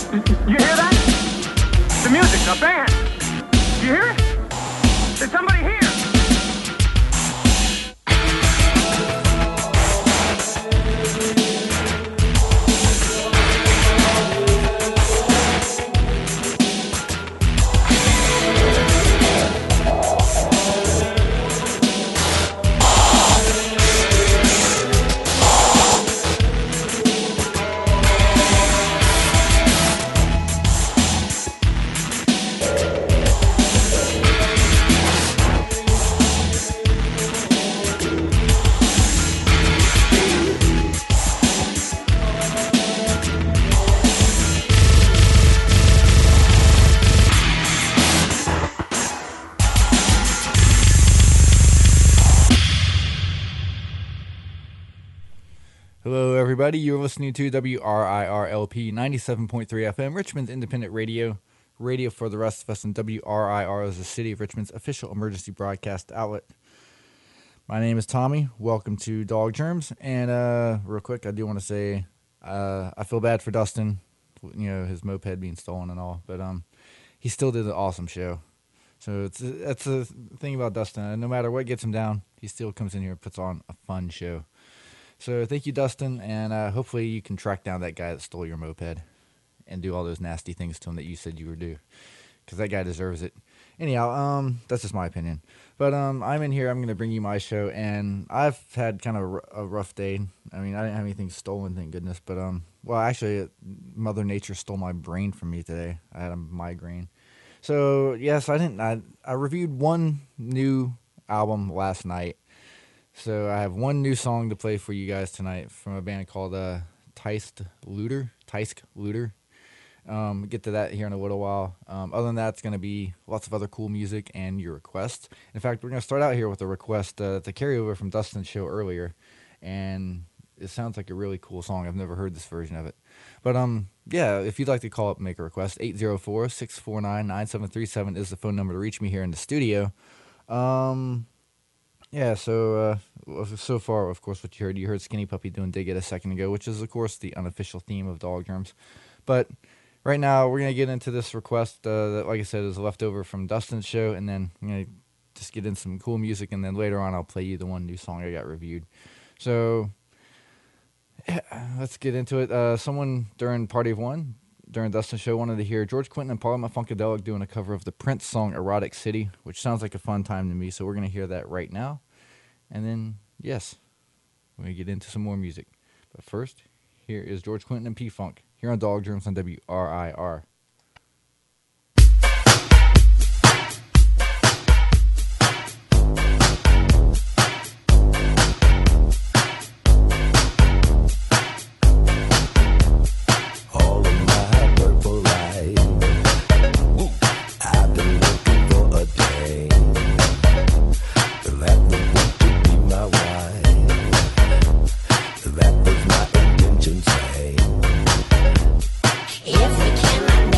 You hear that? The music, a band. You hear it? There's somebody here. Hello, everybody. You're listening to WRIR-LP 97.3 FM, Richmond's independent radio for the rest of us, and WRIR is the City of Richmond's official emergency broadcast outlet. My name is Tommy. Welcome to Dog Germs. And real quick, I do want to say I feel bad for Dustin, his moped being stolen and all, but he still did an awesome show. So that's the thing about Dustin. No matter what gets him down, he still comes in here and puts on a fun show. So thank you, Dustin, and hopefully you can track down that guy that stole your moped and do all those nasty things to him that you said you would do, because that guy deserves it. Anyhow, that's just my opinion. But I'm in here. I'm going to bring you my show, and I've had kind of a rough day. I mean, I didn't have anything stolen, thank goodness. But, well, actually, Mother Nature stole my brain from me today. I had a migraine. So, yes, I reviewed one new album last night. So I have one new song to play for you guys tonight from a band called Teisk Looter. Get to that here in a little while. Other than that, it's going to be lots of other cool music and your requests. In fact, we're going to start out here with a request to carry over from Dustin's show earlier. And it sounds like a really cool song. I've never heard this version of it. But yeah, if you'd like to call up and make a request, 804-649-9737 is the phone number to reach me here in the studio. Yeah, so far, of course, what you heard Skinny Puppy doing Dig It a second ago, which is, of course, the unofficial theme of Dog Germs. But right now, we're going to get into this request that, like I said, is left over from Dustin's show, and then I'm going to just get in some cool music, and then later on, I'll play you the one new song I got reviewed. So, yeah, let's get into it. Someone during Party of One, during Dustin's show, wanted to hear George Clinton and Parliament Funkadelic doing a cover of the Prince song Erotic City, which sounds like a fun time to me, so we're going to hear that right now. And then, yes, we're going to get into some more music. But first, here is George Clinton and P-Funk, here on Dog Germs on WRIR. If we cannot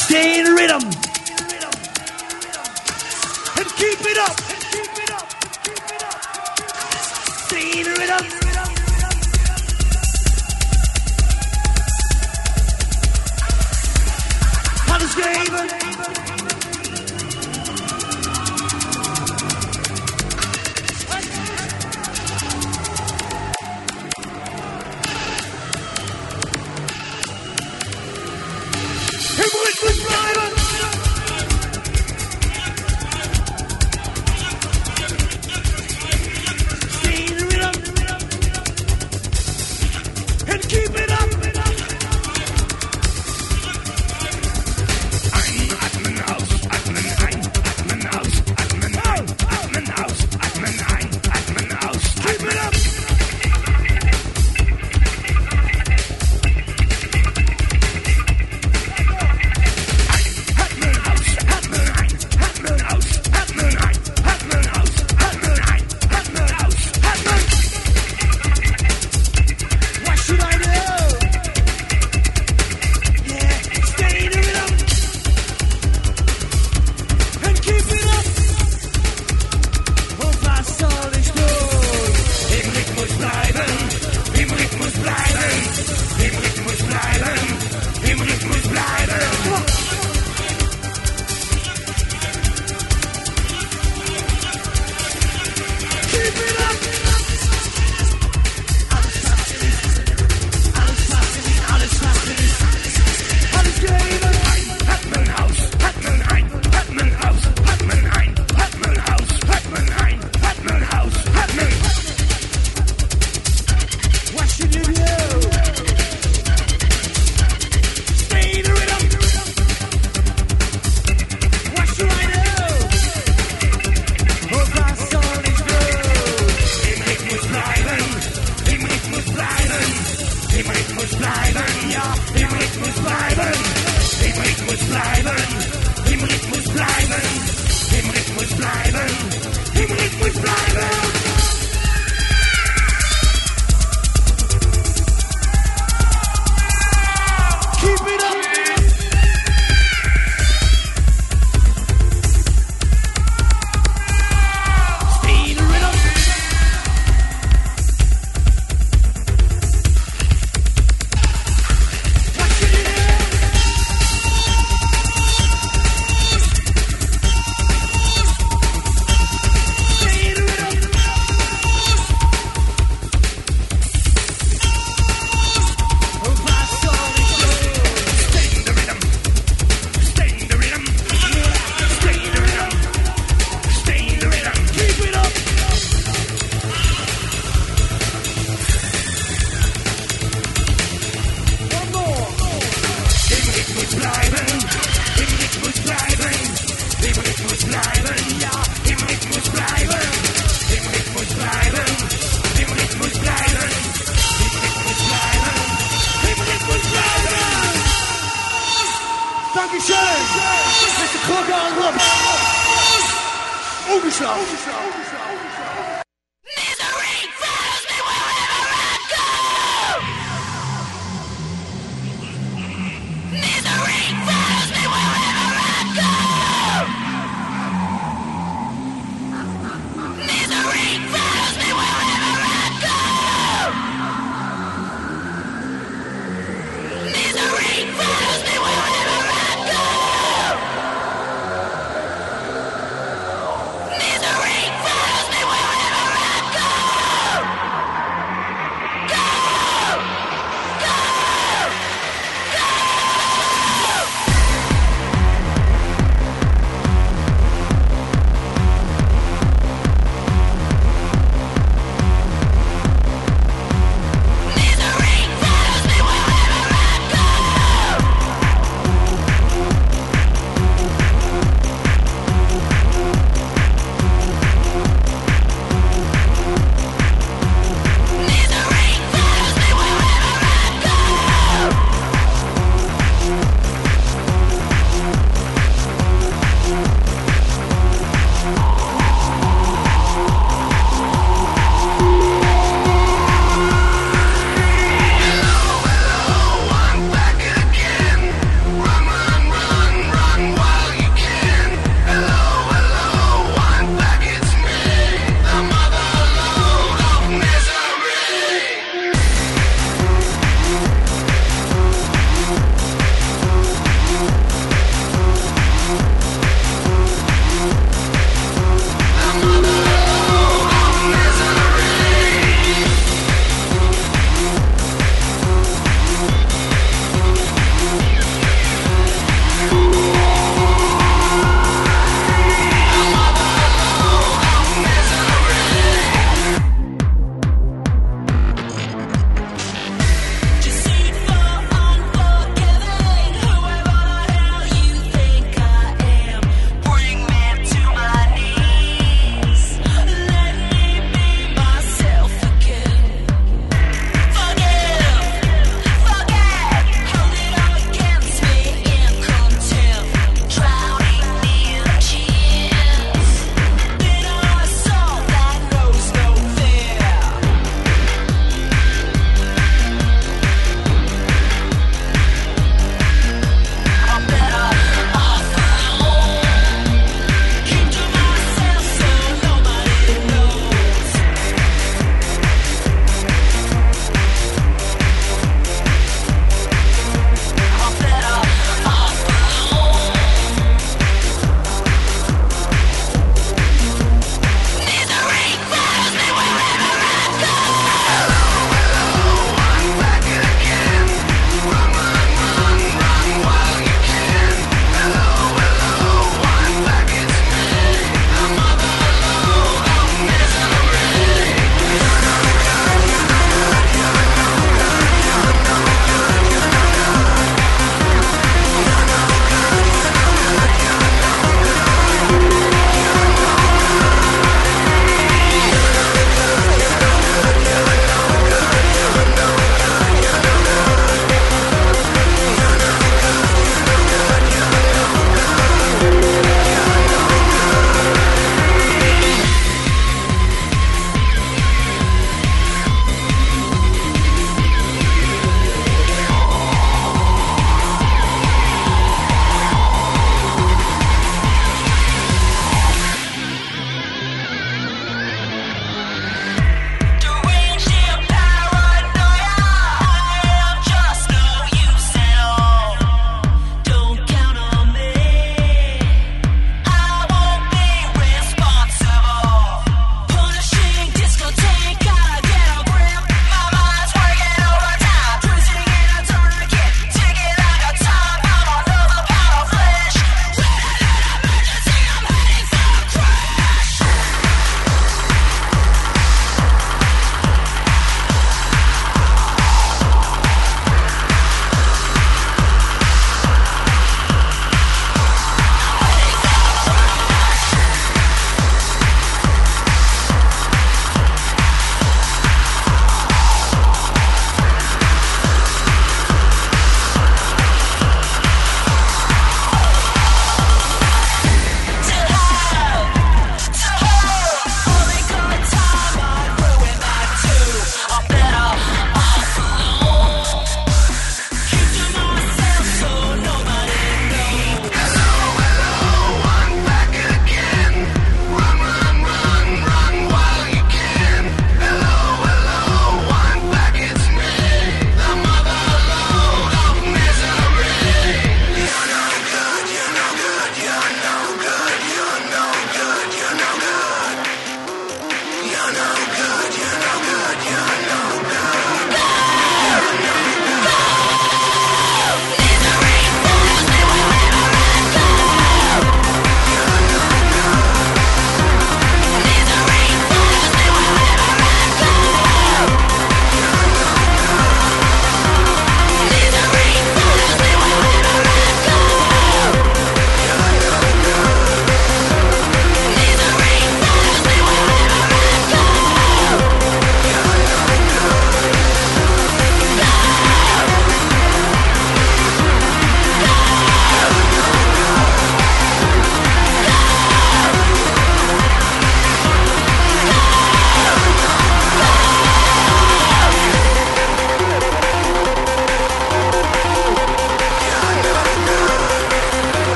Stay in rhythm. And keep it up. Stay in rhythm. Alles geven. Misery follows me.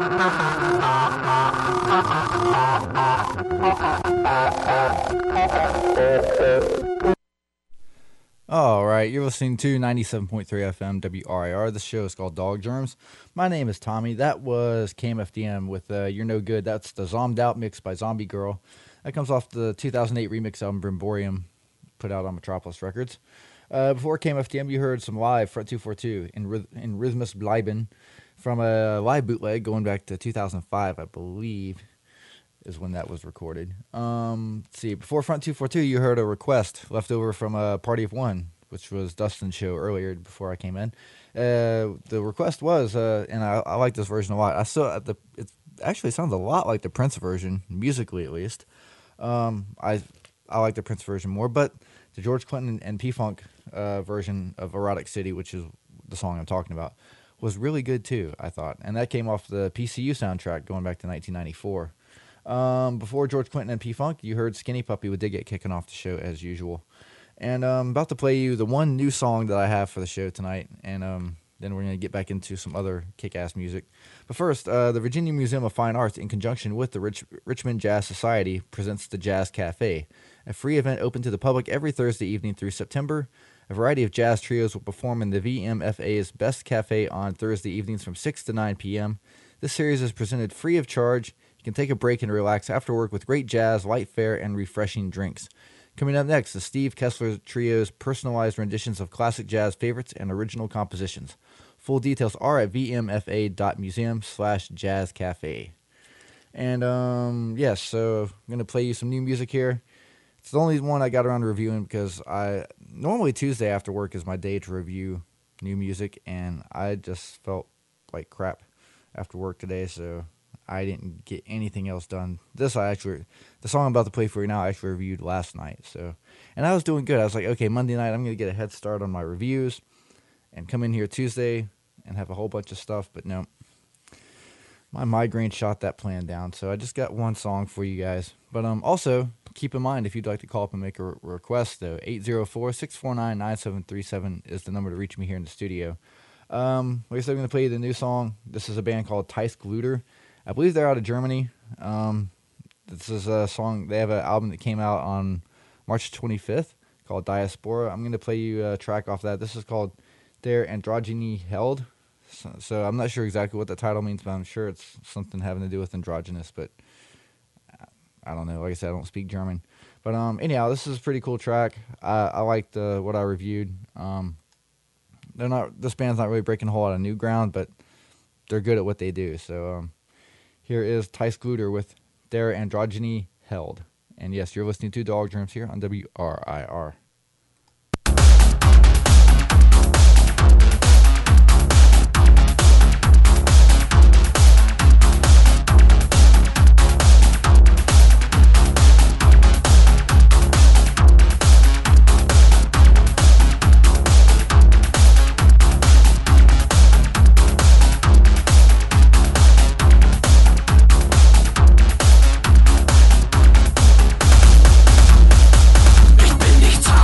All right, you're listening to 97.3 FM WRIR. The show is called Dog Germs. My name is Tommy. That was KMFDM with You're No Good. That's the Zommed Out mix by Zombie Girl. That comes off the 2008 remix album Brimborium, put out on Metropolis Records. Before KMFDM, you heard some live Front 242 in Rhythmus Bleiben from a live bootleg going back to 2005, I believe, is when that was recorded. Let's see. Before Front 242, you heard a request left over from a Party of One, which was Dustin's show earlier before I came in. The request was, and I like this version a lot. It actually sounds a lot like the Prince version, musically at least. I like the Prince version more, but the George Clinton and P-Funk version of Erotic City, which is the song I'm talking about, was really good too, I thought. And that came off the PCU soundtrack going back to 1994. Before George Clinton and P-Funk, you heard Skinny Puppy with Dig It kicking off the show as usual. And I'm about to play you the one new song that I have for the show tonight, and then we're going to get back into some other kick-ass music. But first, the Virginia Museum of Fine Arts, in conjunction with the Richmond Jazz Society, presents the Jazz Cafe, a free event open to the public every Thursday evening through September. A variety of jazz trios will perform in the VMFA's Best Cafe on Thursday evenings from 6 to 9 p.m. This series is presented free of charge. You can take a break and relax after work with great jazz, light fare, and refreshing drinks. Coming up next, the Steve Kessler Trio's personalized renditions of classic jazz favorites and original compositions. Full details are at vmfa.museum/jazzcafe. And, yes, so I'm going to play you some new music here. It's the only one I got around to reviewing because normally Tuesday after work is my day to review new music, and I just felt like crap after work today, so I didn't get anything else done. The song I'm about to play for you now I actually reviewed last night, and I was doing good. I was like, okay, Monday night I'm going to get a head start on my reviews and come in here Tuesday and have a whole bunch of stuff, but no. My migraine shot that plan down, so I just got one song for you guys. But also, keep in mind, if you'd like to call up and make a request, though, 804-649-9737 is the number to reach me here in the studio. Like I said, I'm going to play you the new song. This is a band called Theis Gluder. I believe they're out of Germany. This is a song, they have an album that came out on March 25th called Diaspora. I'm going to play you a track off that. This is called Der Androgyny Held. So I'm not sure exactly what the title means, but I'm sure it's something having to do with androgynous, but I don't know. Like I said, I don't speak German. But anyhow, this is a pretty cool track. I liked what I reviewed. This band's not really breaking a whole lot of new ground, but they're good at what they do. So here is Theis Gluder with Der Androgyny Held. And yes, you're listening to Dog Germs here on WRIR. Ich bin nichts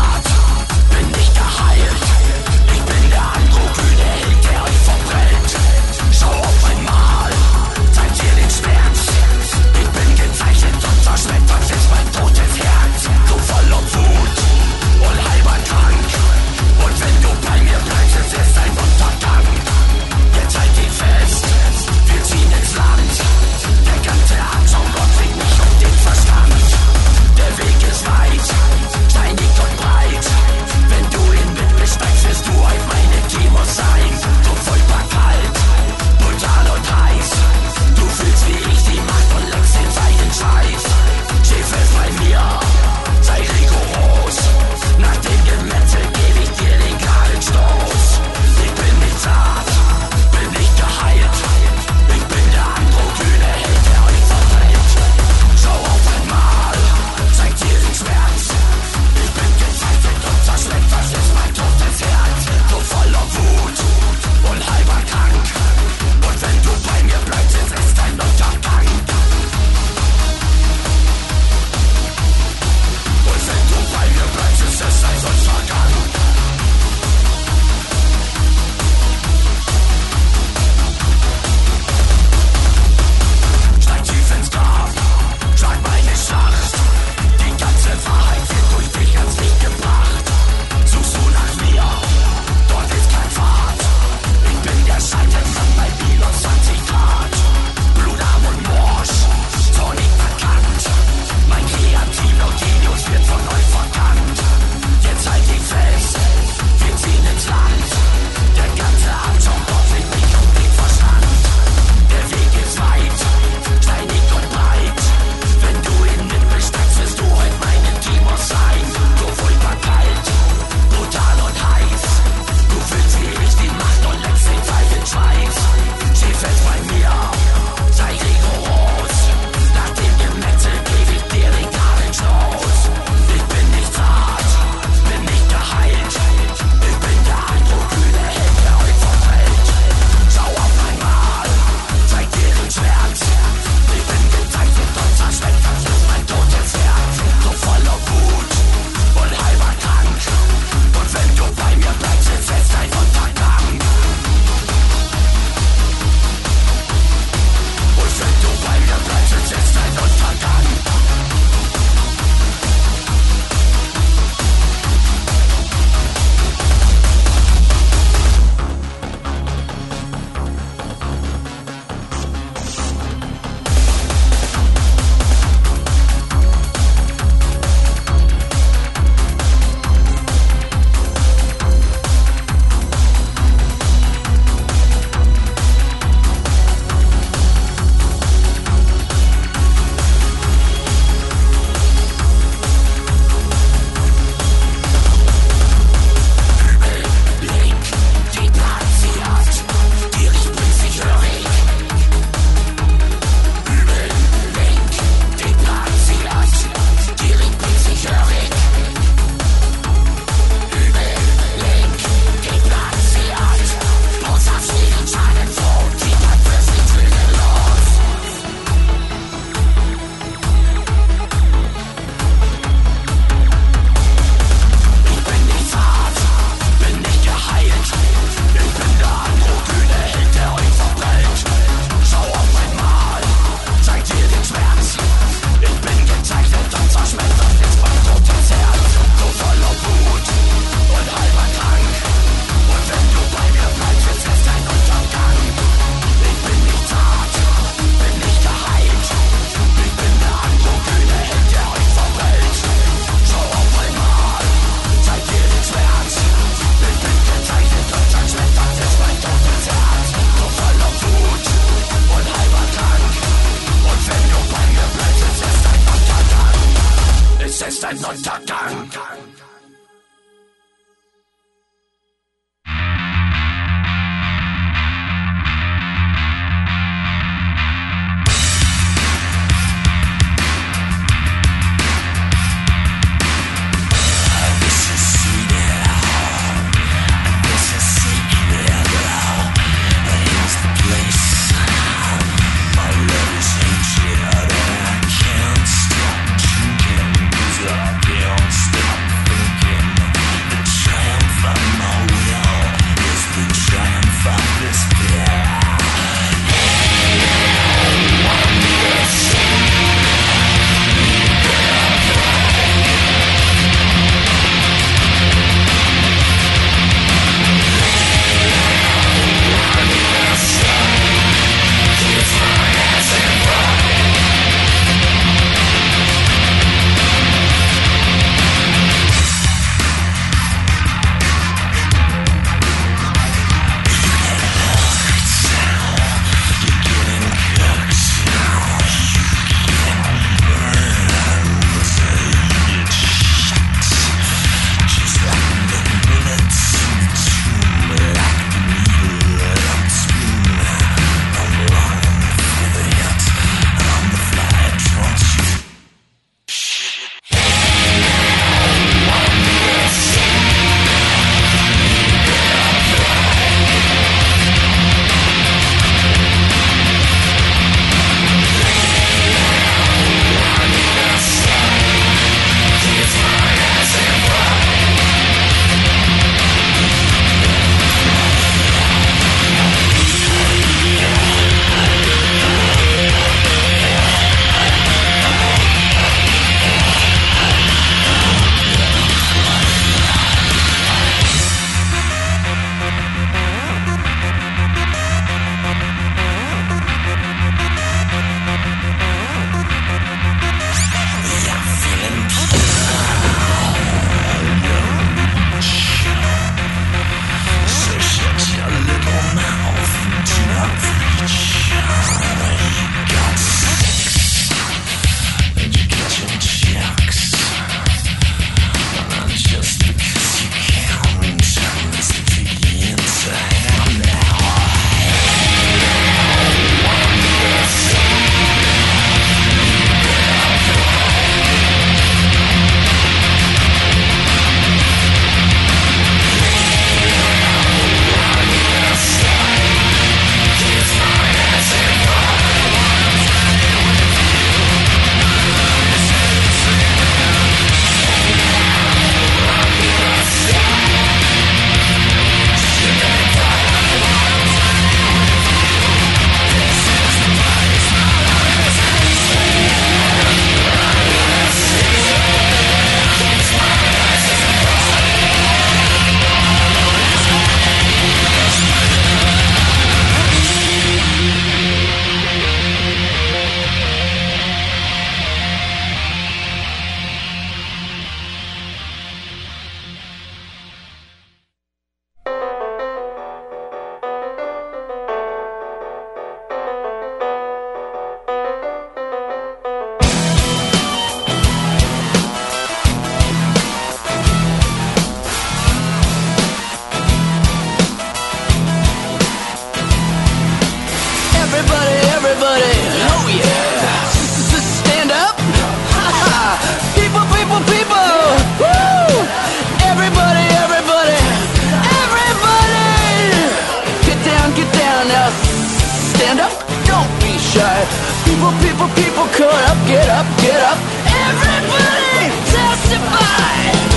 People, people, people, cut up, get up, get up. Everybody testify.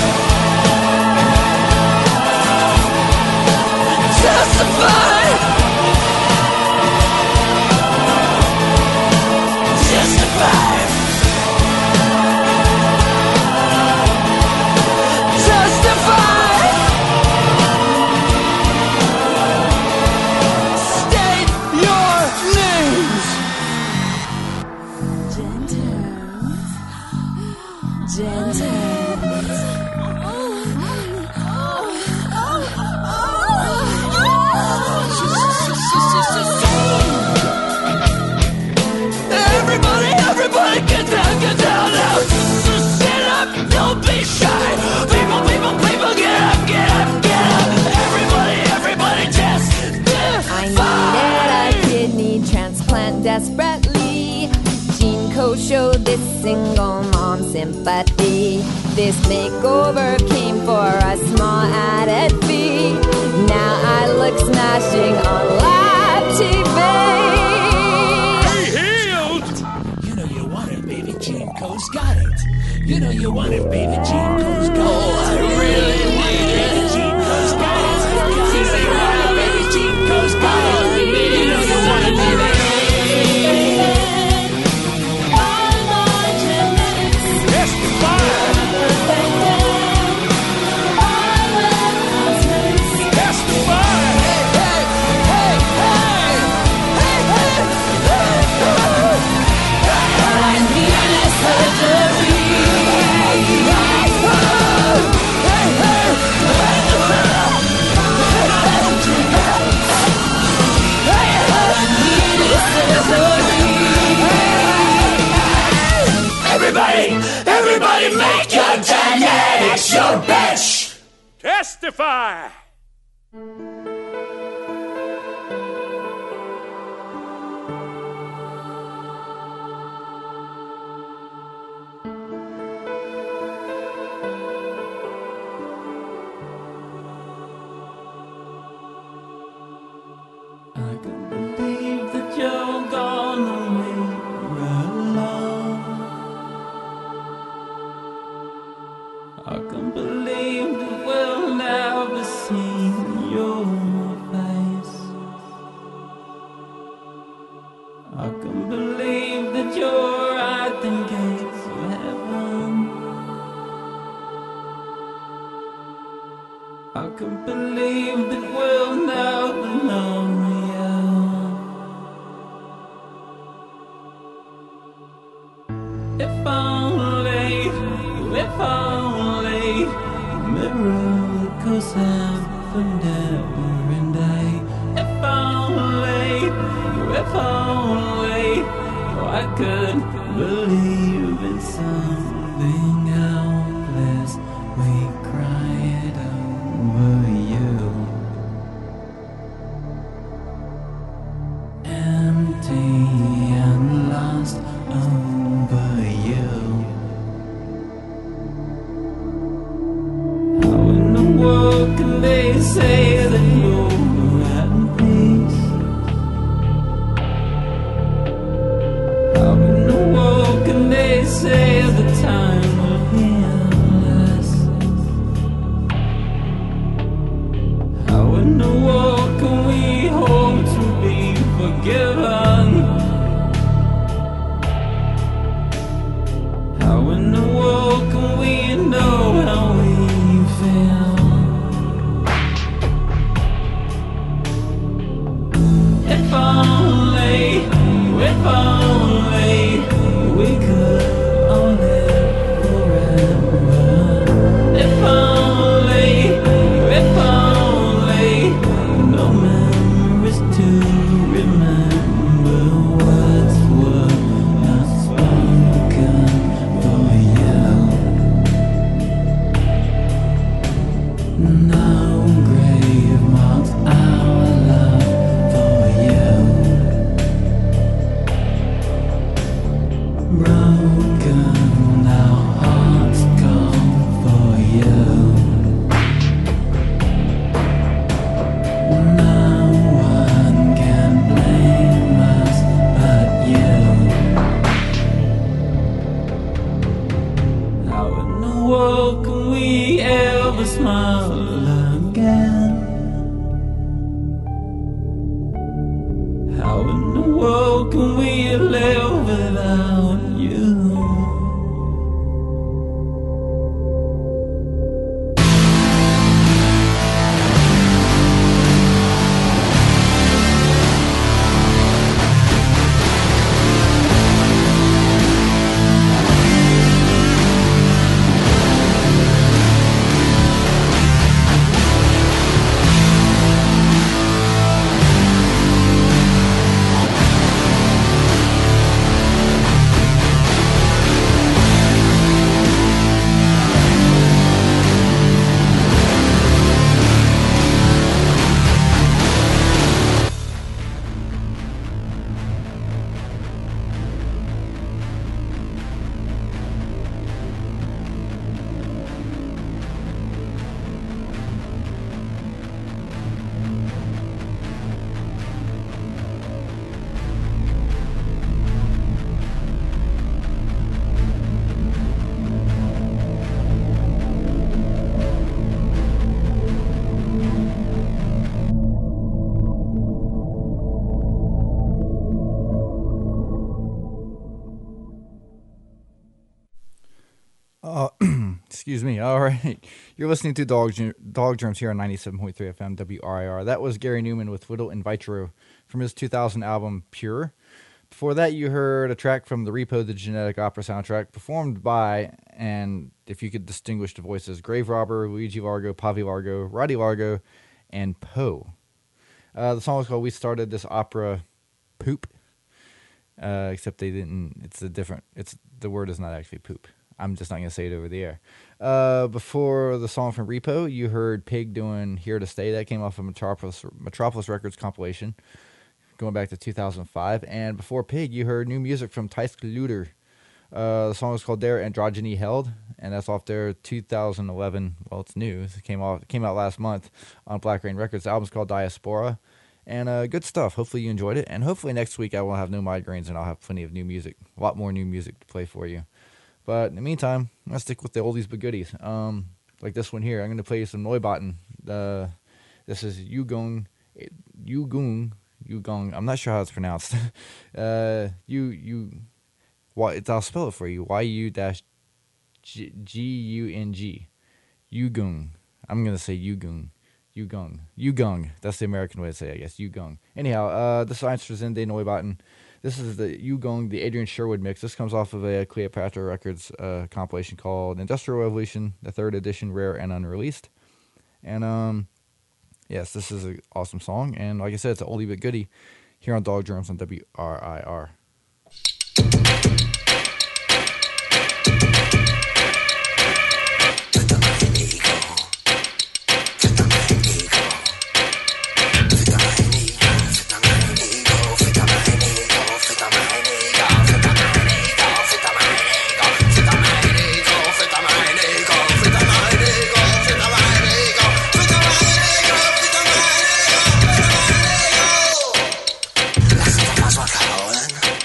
Testify. Testify. Everybody get down now. Just stand up, don't be shy. People, people, people, get up, get up, get up. Everybody testify. I needed a kidney transplant desperately. Gene code showed this single mom sympathy. This makeover came for a small added fee. Now I look smashing on live TV. Gene Co's got it. You know you want it, baby. Gene Co's got it. Oh, I really need it. Gene Co's got it. You know you want it, baby. Gene Co's got it. You know you want it, baby. Everybody make your genetics your bitch! Testify! I can't believe that you're gone away alone. I can't believe that we'll never see your face. I can't believe that you're at the gates of heaven. I can't believe that we'll never know you. If only miracles happened every day. If only I could believe in something helpless. We cried over you. Empty and lost over you. How in the world can they say that you're at peace? How in the world can they say the time will heal us? How in the world can we hope to be forgiven? How in the world can we know how we feel? If only we could all live without you. Excuse me. All right. You're listening to Dog Germs here on 97.3 FM WRIR. That was Gary Newman with Whittle in Vitro from his 2000 album Pure. Before that, you heard a track from the Repo, the Genetic Opera soundtrack, performed by, and if you could distinguish the voices, Grave Robber, Luigi Largo, Pavi Largo, Roddy Largo, and Poe. The song was called We Started This Opera Poop. Except they didn't, the word is not actually poop. I'm just not going to say it over the air. Before the song from Repo, you heard Pig doing Here to Stay. That came off of Metropolis Records compilation going back to 2005. And before Pig, you heard new music from Tyske Luder. The song was called Der Androgyny Held, and that's off their 2011, well, it's new. It came out last month on Black Rain Records. The album's called Diaspora. And good stuff. Hopefully you enjoyed it. And hopefully next week I will have no migraines and I'll have plenty of new music. A lot more new music to play for you. But in the meantime, I'm going to stick with the oldies but goodies. Like this one here. I'm going to play you some Neubauten. This is Yugung. I'm not sure how it's pronounced. I'll spell it for you. YU-GUNG. Yugung. I'm going to say Yugung. Yugung. That's the American way to say it, I guess. Yugung. Anyhow, this is in De Neubauten. This is the Yugung, the Adrian Sherwood mix. This comes off of a Cleopatra Records compilation called Industrial Revolution, the 3rd edition, rare and unreleased. And, yes, this is an awesome song. And like I said, it's an oldie but goodie here on Dog Drums on WRIR. Lass uns doch mal so kauen.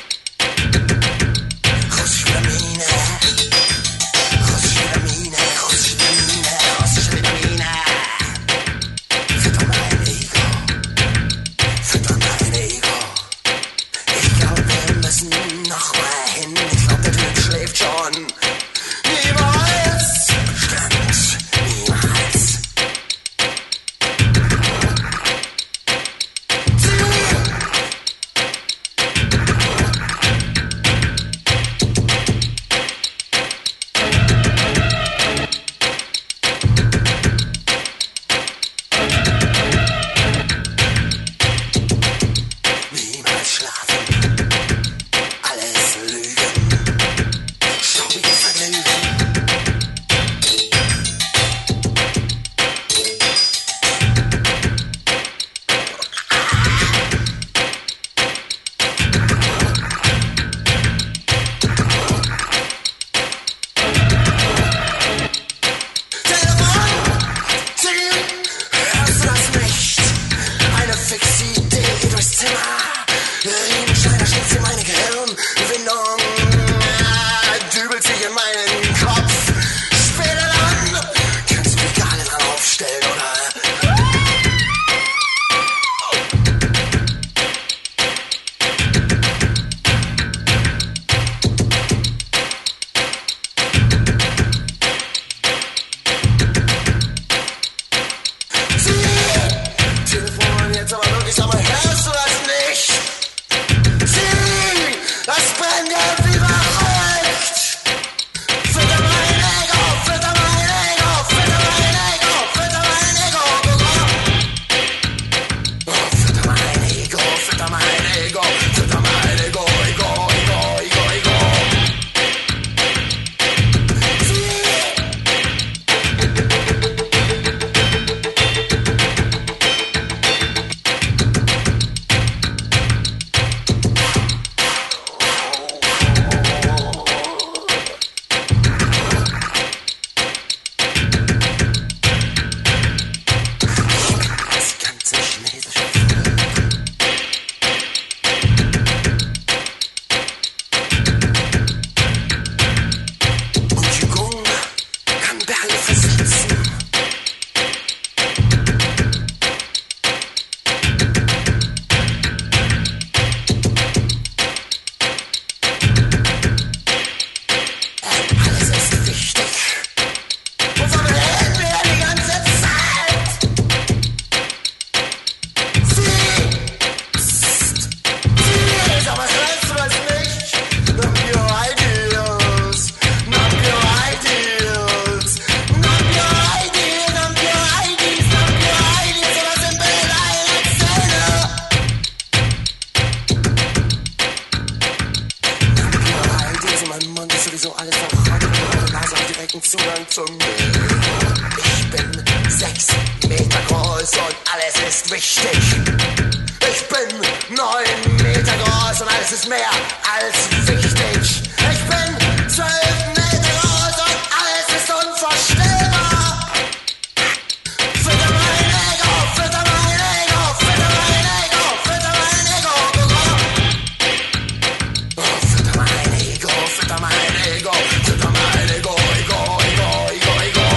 sowieso alles verraten, du hast auch direkten Zugang zu mir. Ich bin 6 Meter groß und alles ist wichtig. Ich bin 9 Meter groß und alles ist mehr als wichtig. Ich bin 12 Meter groß und alles ist unvorstellbar. Fütter mein Ego, fütter mein Ego, fütter mein Ego, fütter mein Ego. Oh, fütter mein Ego, fütter mein Ego, fütter mein Ego, Ego, Ego, Ego, Ego.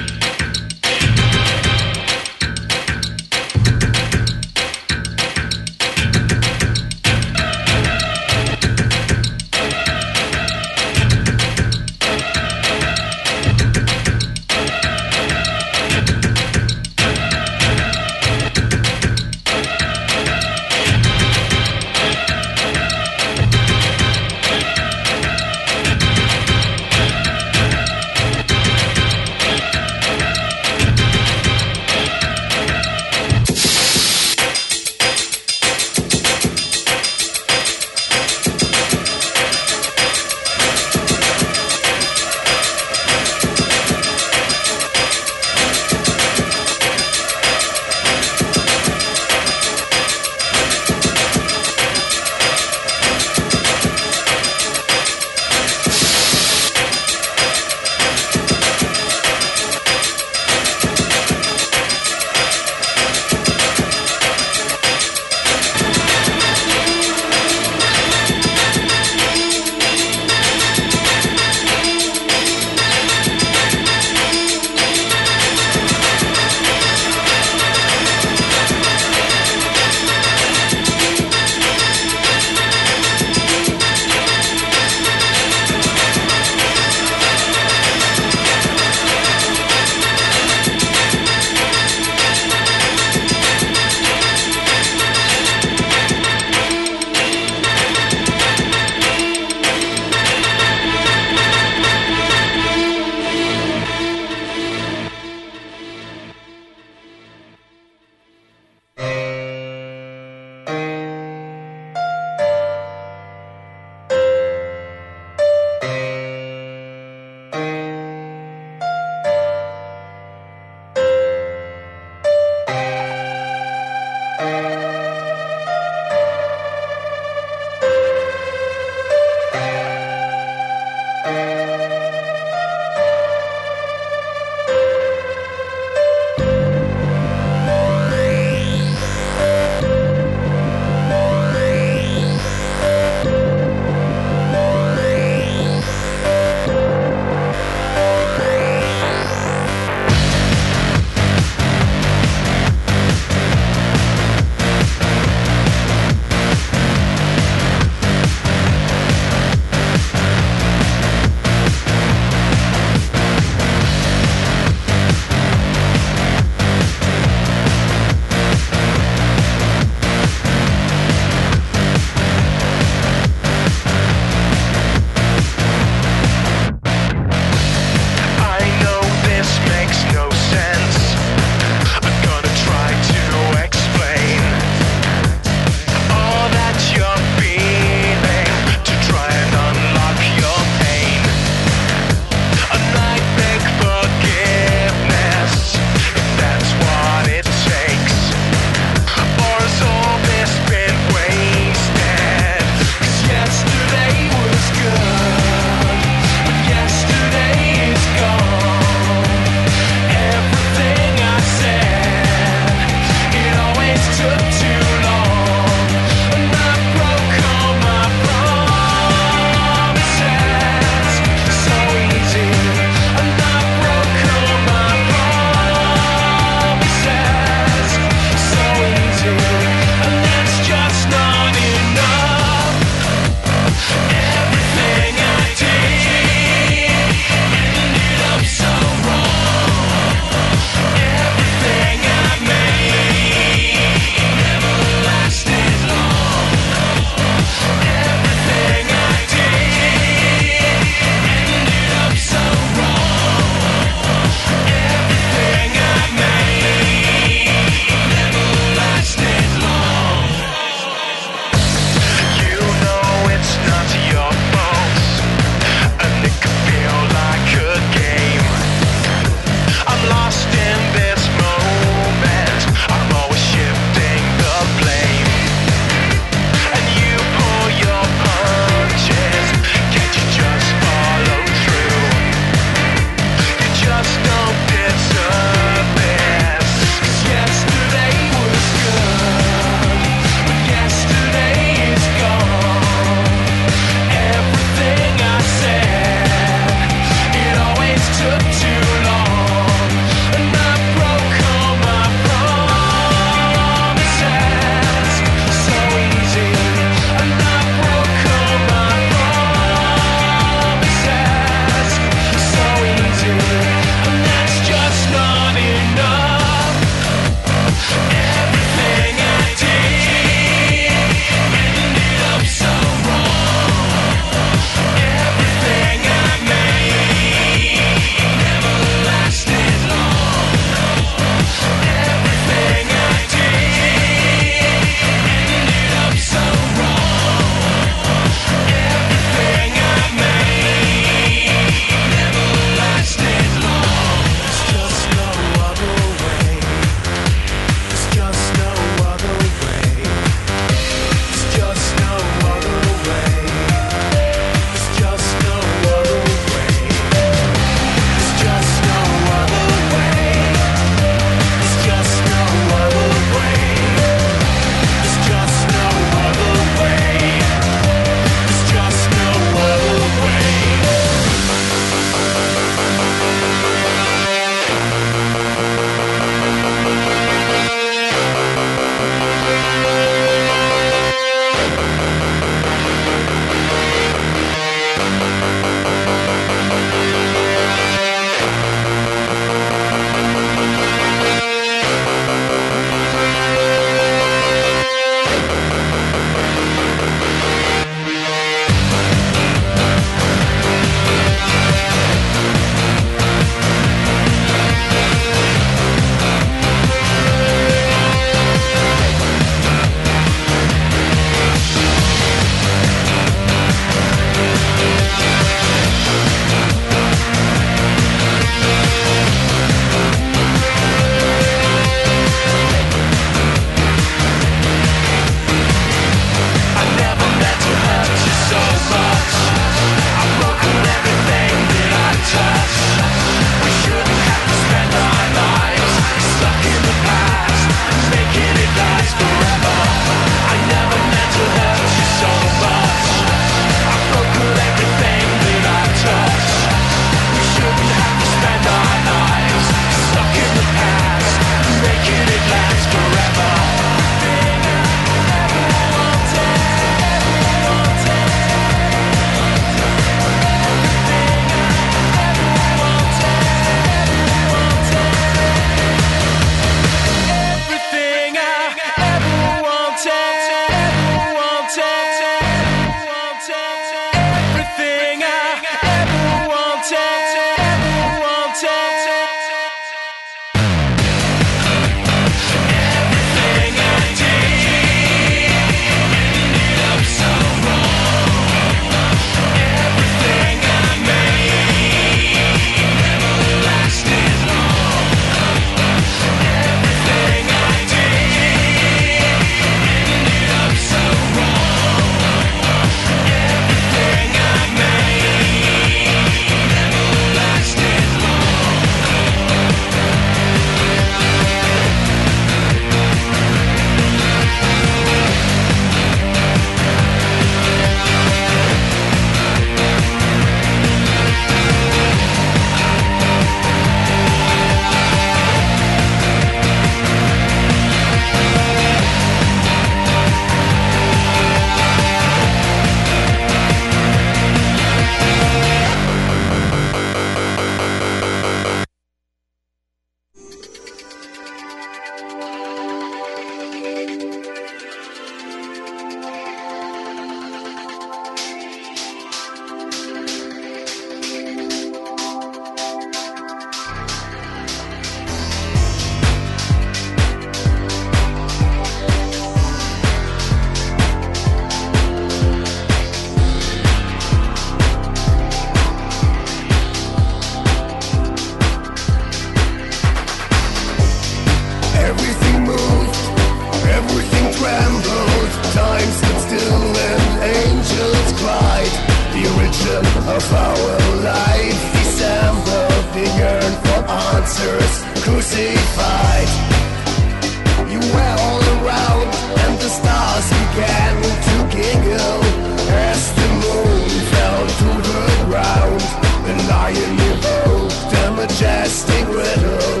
of our life. December, the yearn for answers, crucified. You were all around, and the stars began to giggle as the moon fell to the ground. The lion evoked a majestic riddle.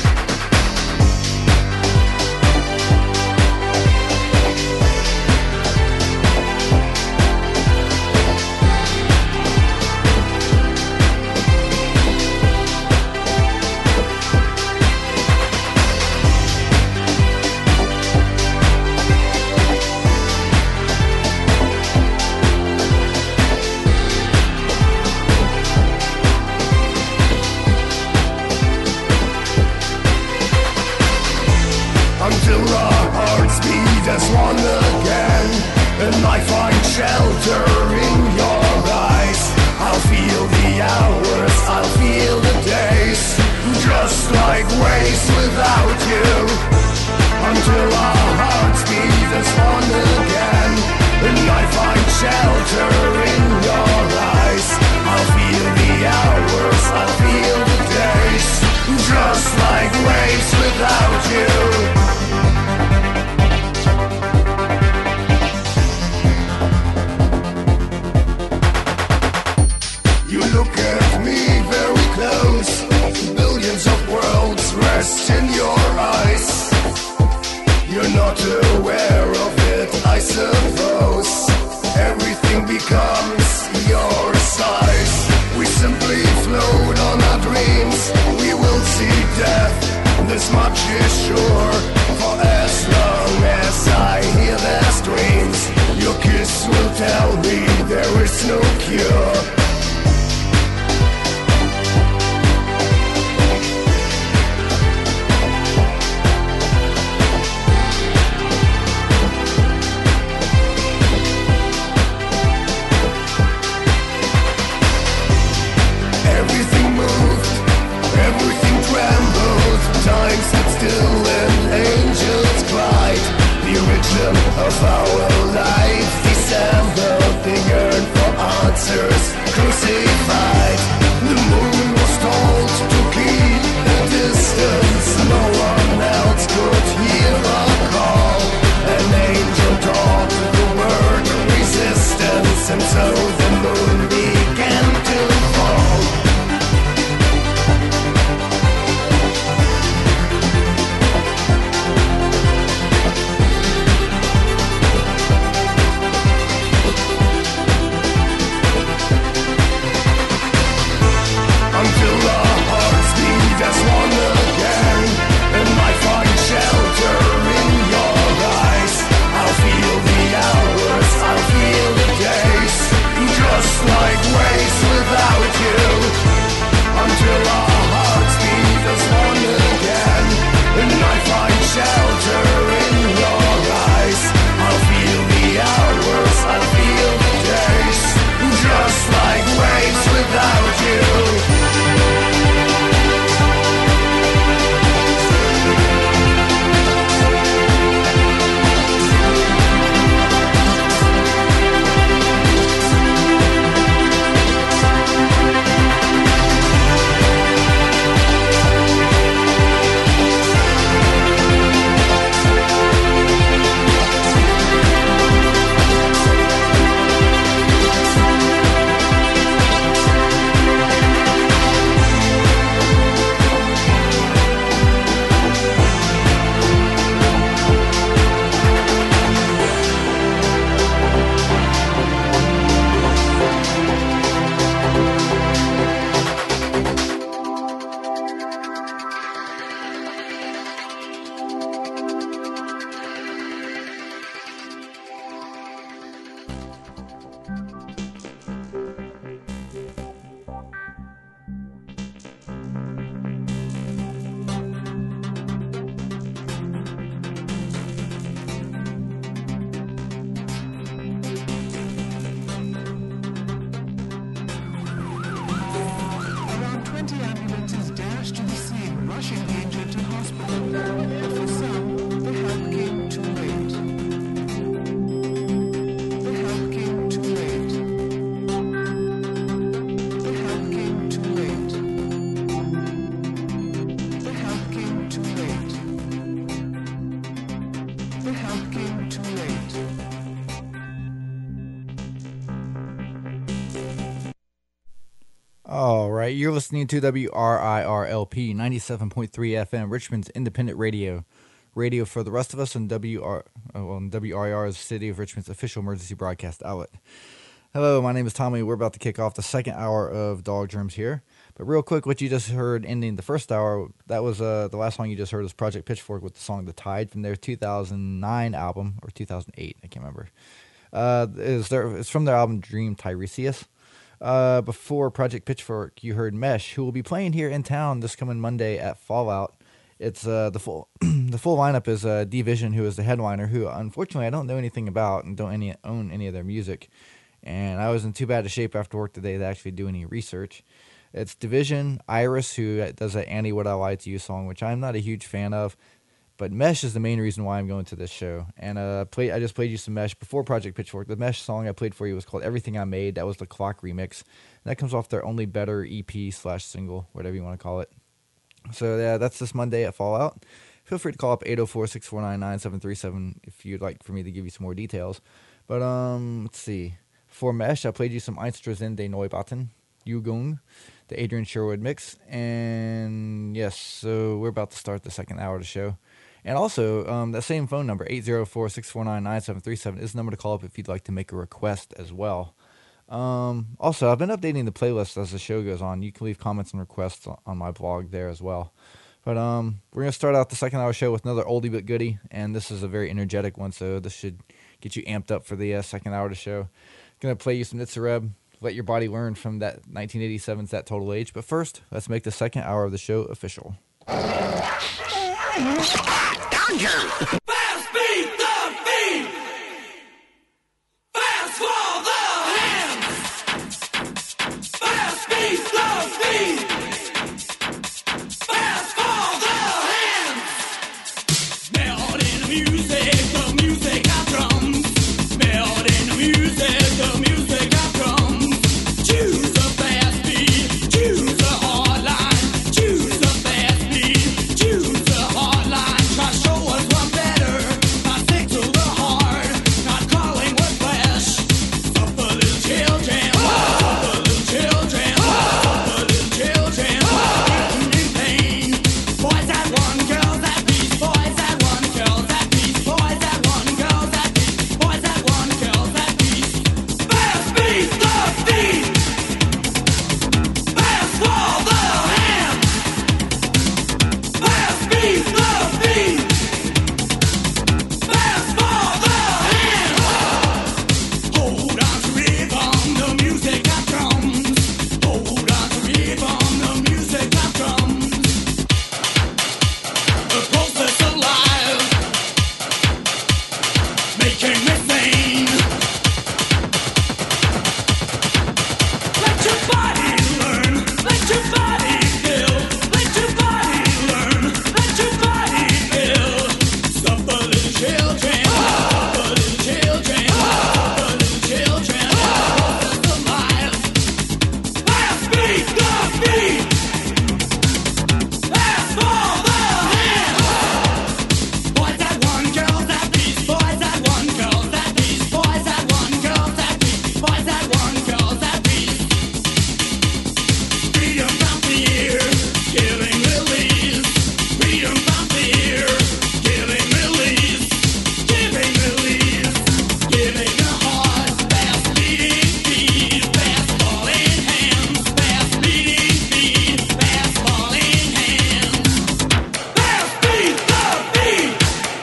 Until our hearts beat as one again, and I find shelter in your eyes. I'll feel the hours, I'll feel the days, just like waves without you. Until our hearts beat as one again, and I find shelter in your eyes. I'll feel the hours, I'll feel the days, just like waves without you. Look at me very close. Billions of worlds rest in your eyes. You're not aware of it, I suppose. Everything becomes your size. We simply float on our dreams. We will see death, this much is sure. For as long as I hear their screams, your kiss will tell me there is no cure. All right, you're listening to WRIRLP 97.3 FM, Richmond's independent radio. Radio for the rest of us, and WRIR is the City of Richmond's official emergency broadcast outlet. Hello, my name is Tommy. We're about to kick off the second hour of Dog Germs here. But real quick, what you just heard ending the first hour, that was the last song you just heard was Project Pitchfork with the song The Tide from their 2009 album, or 2008, I can't remember. It's from their album Dream Tiresias. Before Project Pitchfork, you heard Mesh, who will be playing here in town this coming Monday at Fallout. It's the full lineup is D-Vision, who is the headliner, who unfortunately I don't know anything about and don't own any of their music. And I was in too bad a shape after work today to actually do any research. It's Division, Iris, who does that Annie Would I Lie to You song, which I'm not a huge fan of. But Mesh is the main reason why I'm going to this show. And I just played you some Mesh before Project Pitchfork. The Mesh song I played for you was called Everything I Made. That was the Clock remix. And that comes off their Only Better EP/single, whatever you want to call it. So yeah, that's this Monday at Fallout. Feel free to call up 804-649-9737 if you'd like for me to give you some more details. But let's see. For Mesh, I played you some Einstürzende Neubauten, Jugend, the Adrian Sherwood mix. And yes, so we're about to start the second hour of the show. And also, that same phone number, 804-649-9737, is the number to call up if you'd like to make a request as well. Also, I've been updating the playlist as the show goes on. You can leave comments and requests on my blog there as well. But we're going to start out the second hour show with another oldie but goodie, and this is a very energetic one, so this should get you amped up for the second hour of the show. Going to play you some Nitzareb, Let Your Body Learn from that 1987's That Total Age. But first, let's make the second hour of the show official. Fast beat the feet. Fast for the hands. Fast beat the feet. Fast for the hands. Melt in the music got drums. Melt in the music got drums. Choose a fast beat, choose a hard line. Choose a fast beat, choose a hard line. Try to show us one better. Not stick to the hard. Not calling with flesh. Suffer little children. Suffer little children. Suffer little children. Getting in pain. Boys that one, girls that beat. Boys that one, girls that beat. Boys that one, girls that beat. Boys that one, girls that beat. Fast beat the feet. Fast for the hands. Fast beat the feet. Fast for the hands. Hold on to rhythm, the music got drums. Hold on to rhythm, the music got drums. The process alive, making me sane. Let your body learn, let your body feel. Let your body learn, let your body feel. Suffer little children, suffer little children, suffer little children. Process alive. Fast beat the feet. Fast for the hands. Boys that one, girls that beat. Boys that one, girls that beat. Boys that one, girls that beat. Boys that one, girls that beat. Freedom from fear, giving release. Freedom from fear, giving release. Giving release, giving a heart. Fast beating feet, fast falling hands. Fast beating feet, fast falling hands. Fast beat the feet.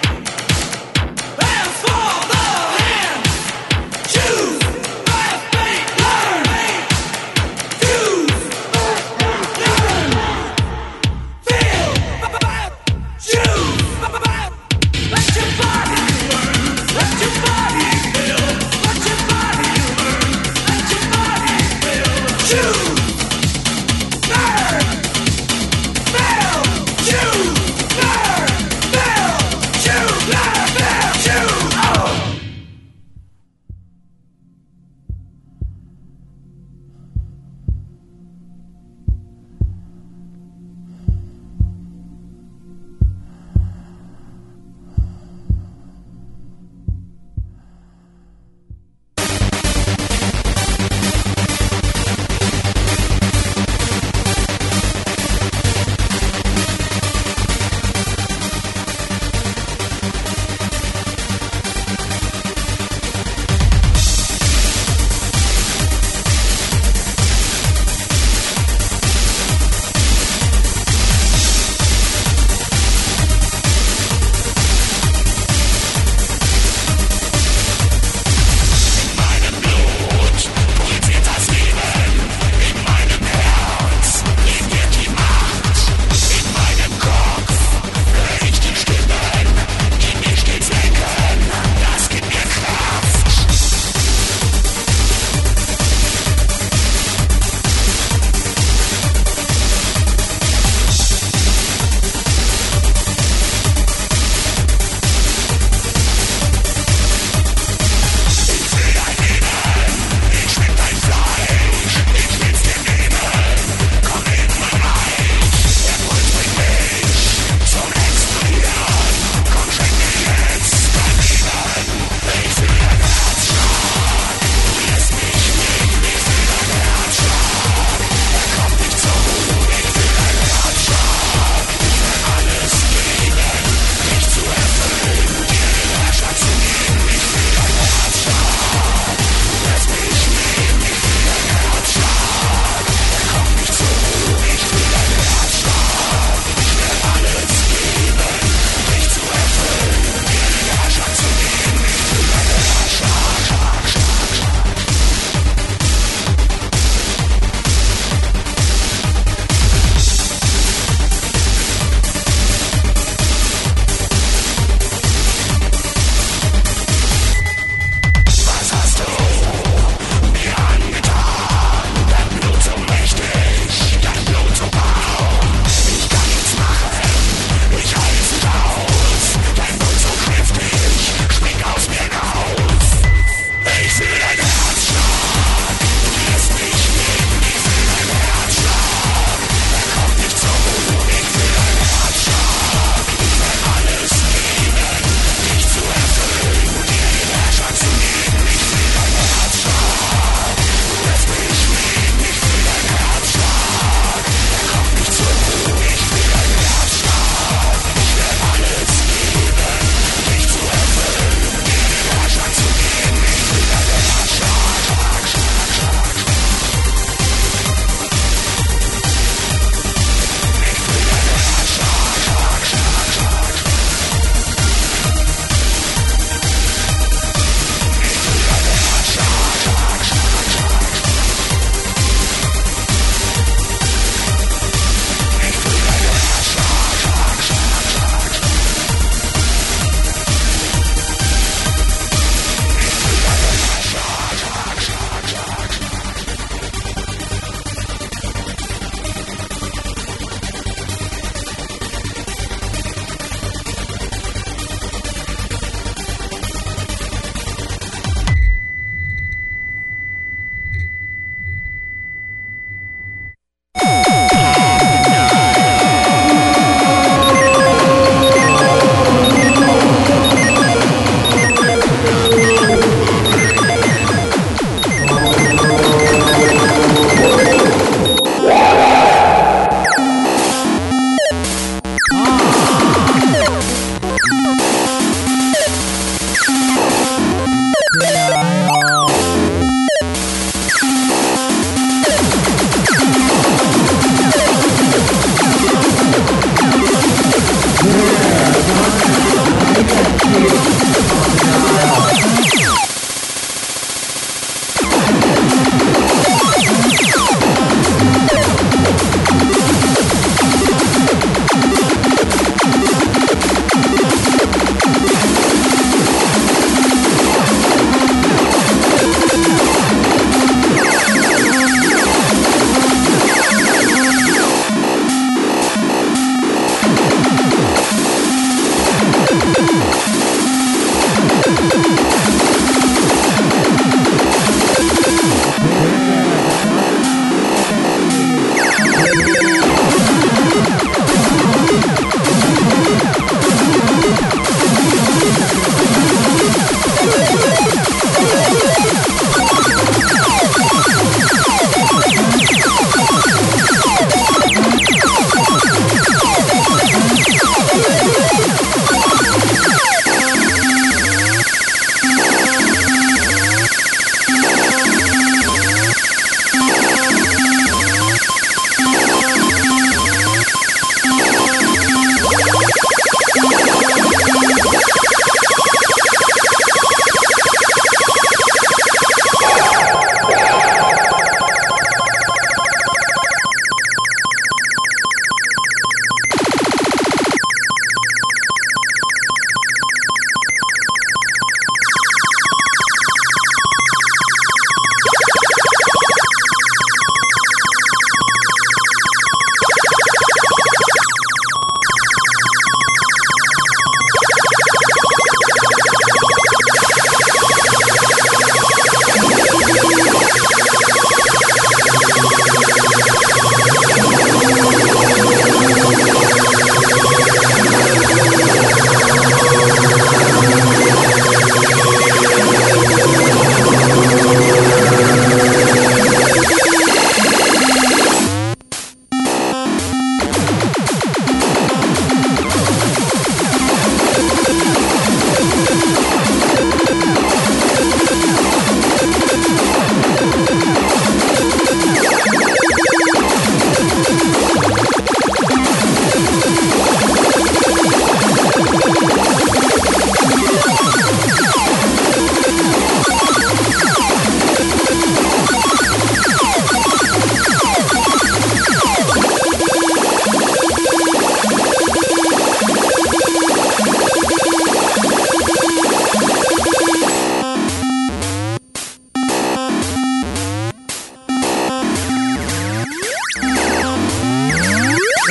Fast for the hands. Choose fast beat, learn. Choose fast beat, learn. Feel fast. Choose fast. Let your body learn. Let your body feel. Let your body learn. Let your body feel. Choose. Learn. Feel. Choose. Learn. Feel. Choose. Learn. Feel. Choose. Oh.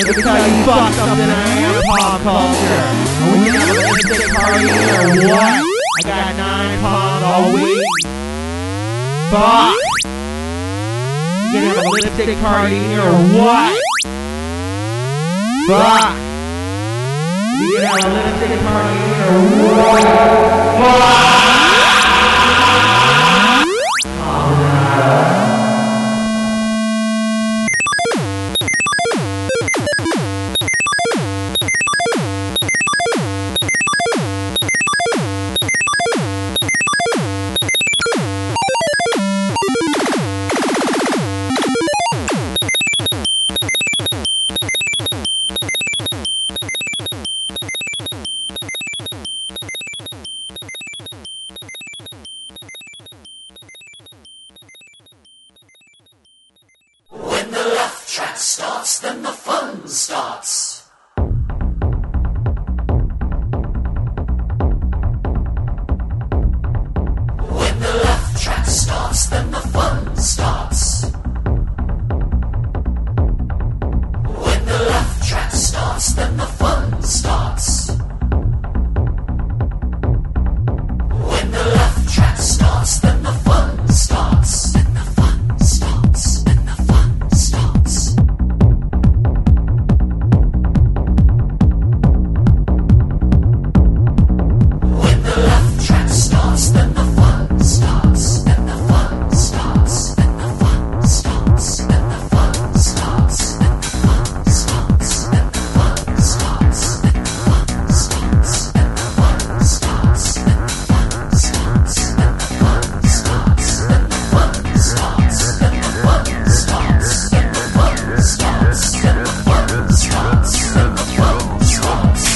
Let me tell you, fuck something I am pop culture. Are we gonna have a lipstick party or what? I got 9 pounds all week. Fuck. You gonna have a lipstick party or what? Fuck. We gonna have a lipstick party or what? Fuck. Then the fun starts. When the left track starts, then the fun starts. When the left track starts, then the fun starts. When the left track starts, then the fun starts. Then the fun starts. Then the fun starts. Then the fun starts, then the fun starts, then the fun starts, then the fun starts, then the fun starts, then the fun starts, then the fun starts, then the fun starts, then the fun starts, then the fun starts, then the fun starts, then the fun starts, then the fun starts, then the fun starts, then the fun starts.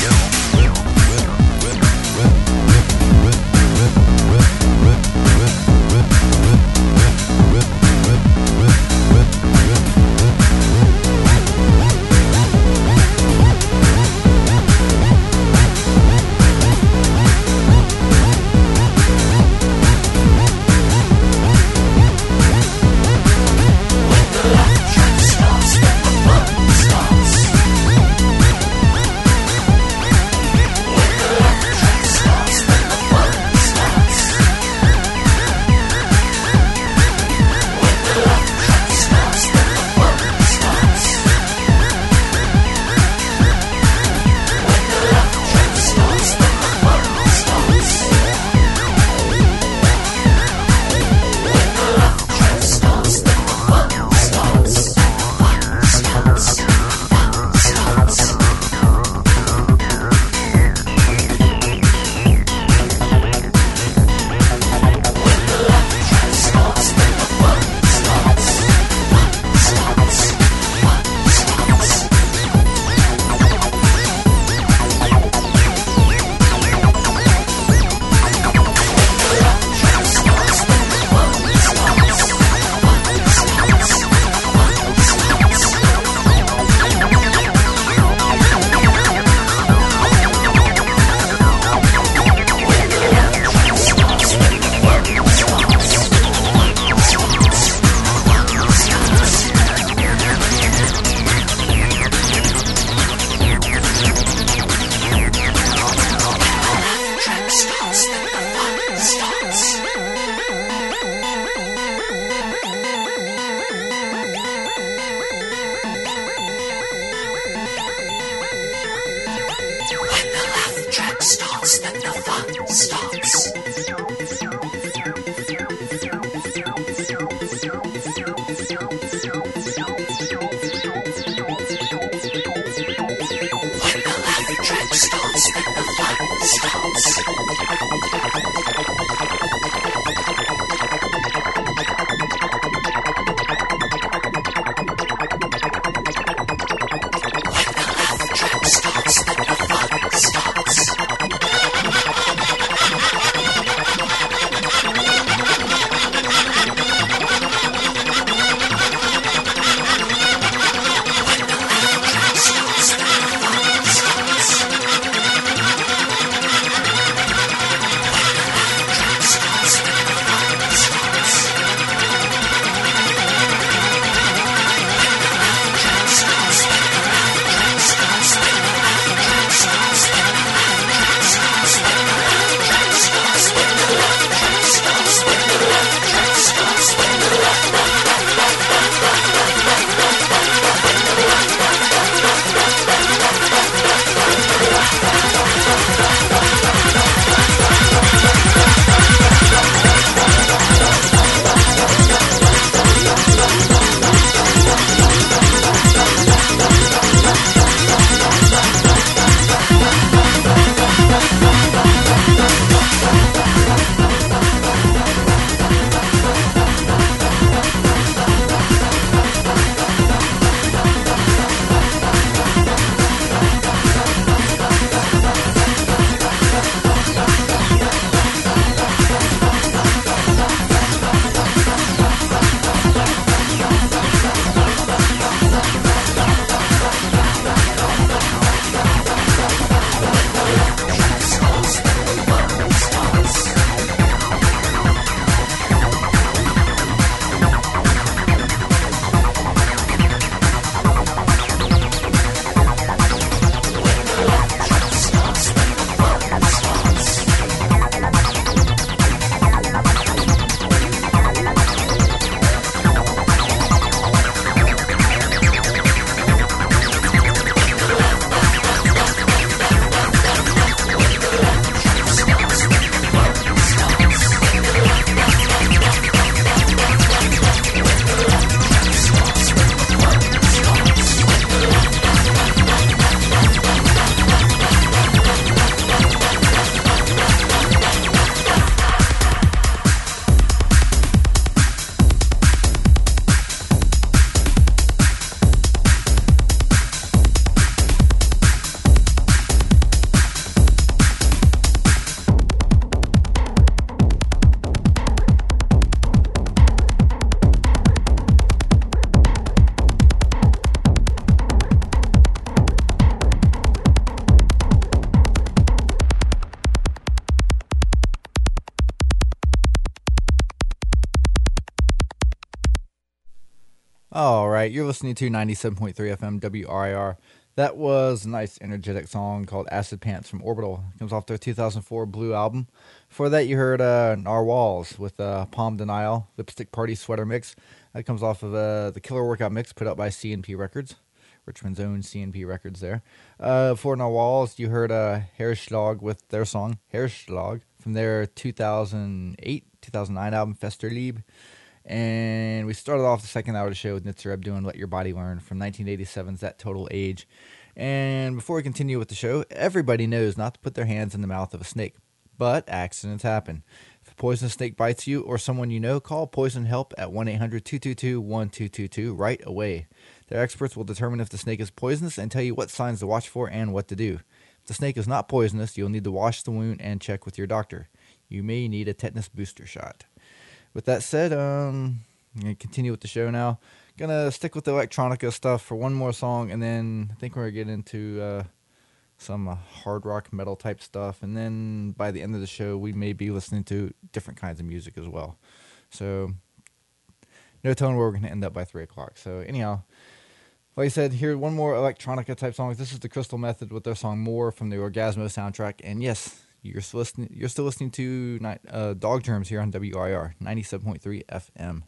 All right, you're listening to 97.3 FM WRIR. That was a nice, energetic song called Acid Pants from Orbital. It comes off their 2004 Blue album. Before that, you heard Narwhals with Palm Denial, Lipstick Party Sweater Mix. That comes off of the Killer Workout Mix put out by CNP Records, Richmond's own CNP Records there. For Narwhals, you heard Herschlag with their song Herschlag from their 2008-2009 album Festerlieb. And we started off the second hour of the show with Nitzareb doing Let Your Body Learn from 1987's That Total Age. And before we continue with the show, everybody knows not to put their hands in the mouth of a snake. But accidents happen. If a poisonous snake bites you or someone you know, call Poison Help at 1-800-222-1222 right away. Their experts will determine if the snake is poisonous and tell you what signs to watch for and what to do. If the snake is not poisonous, you'll need to wash the wound and check with your doctor. You may need a tetanus booster shot. With that said, I'm going to continue with the show now. Going to stick with the electronica stuff for one more song, and then I think we're going to get into some hard rock metal type stuff. And then by the end of the show, we may be listening to different kinds of music as well. So, no telling where we're going to end up by 3 o'clock. So, anyhow, like I said, here, one more electronica type song. This is the Crystal Method with their song More from the Orgasmo soundtrack. And yes, You're still listening to Dog Germs here on WRIR 97.3 FM.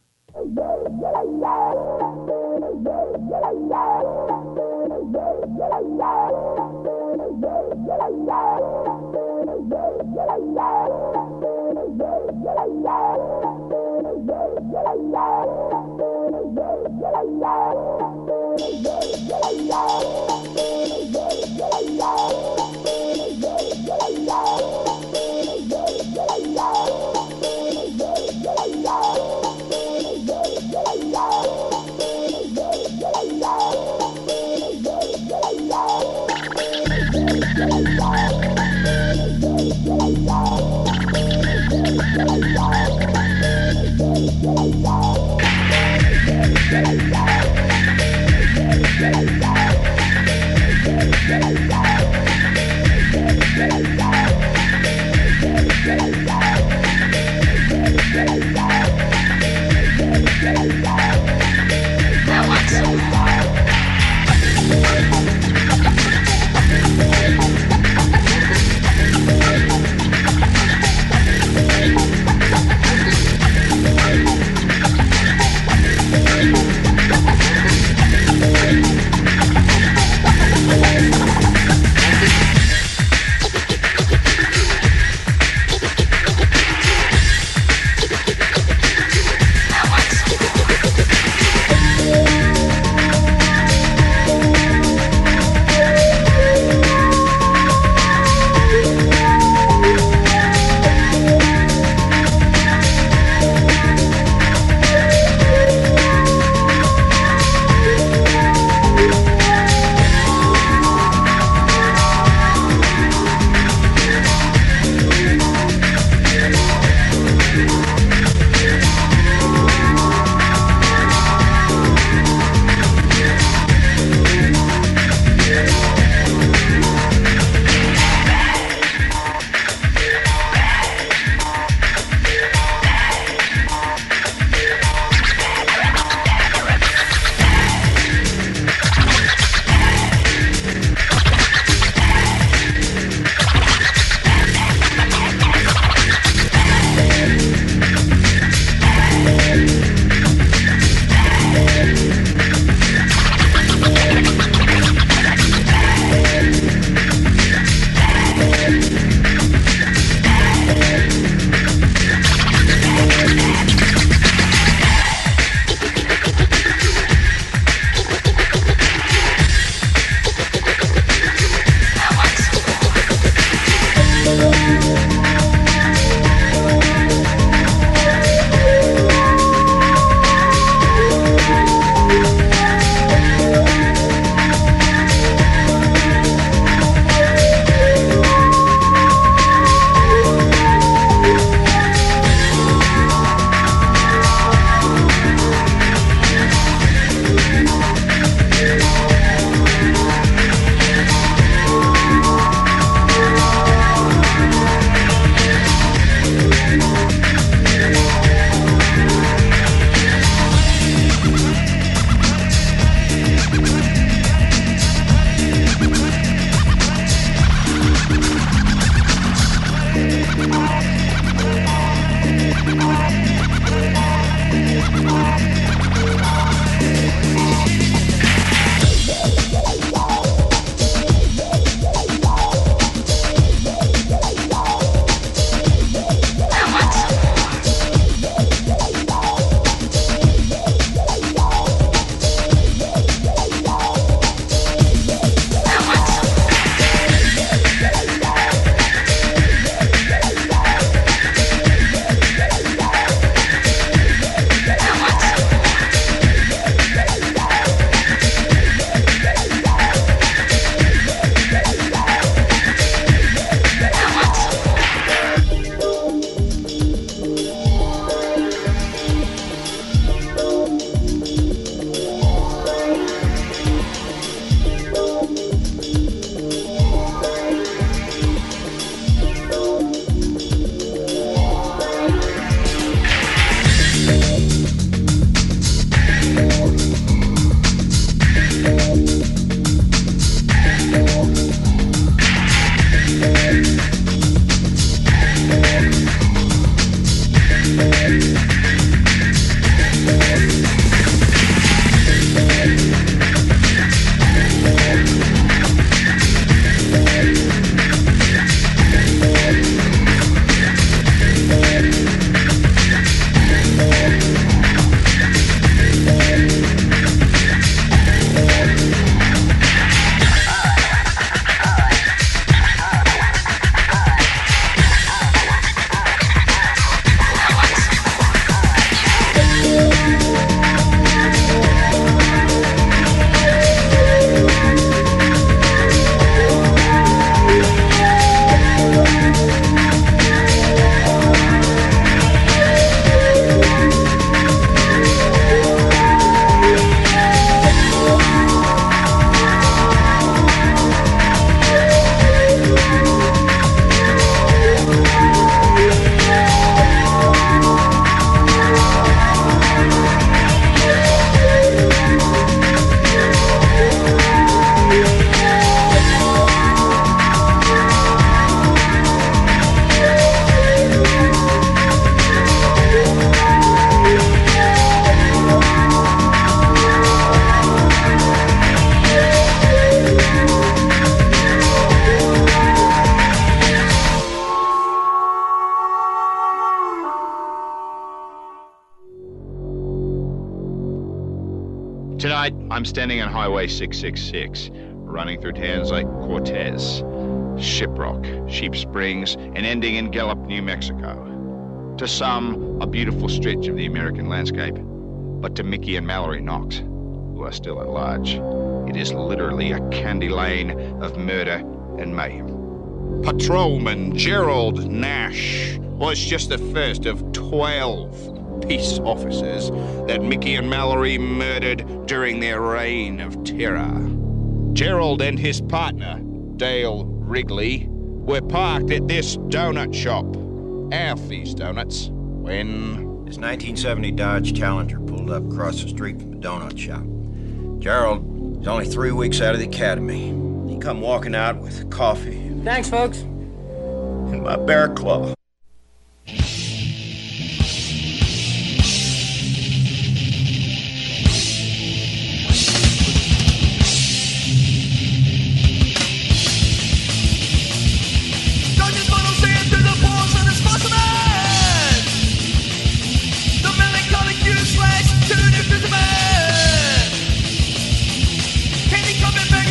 Tonight, I'm standing on Highway 666, running through towns like Cortez, Shiprock, Sheep Springs, and ending in Gallup, New Mexico. To some, a beautiful stretch of the American landscape, but to Mickey and Mallory Knox, who are still at large, it is literally a candy lane of murder and mayhem. Patrolman Gerald Nash was just the first of 12 peace officers that Mickey and Mallory murdered during their reign of terror. Gerald and his partner, Dale Wrigley, were parked at this donut shop, Alfie's Donuts, when... This 1970 Dodge Challenger pulled up across the street from the donut shop. Gerald was only 3 weeks out of the academy. He come walking out with coffee. Thanks, folks. And my bear claw.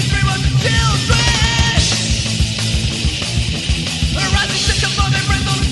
Rising system of the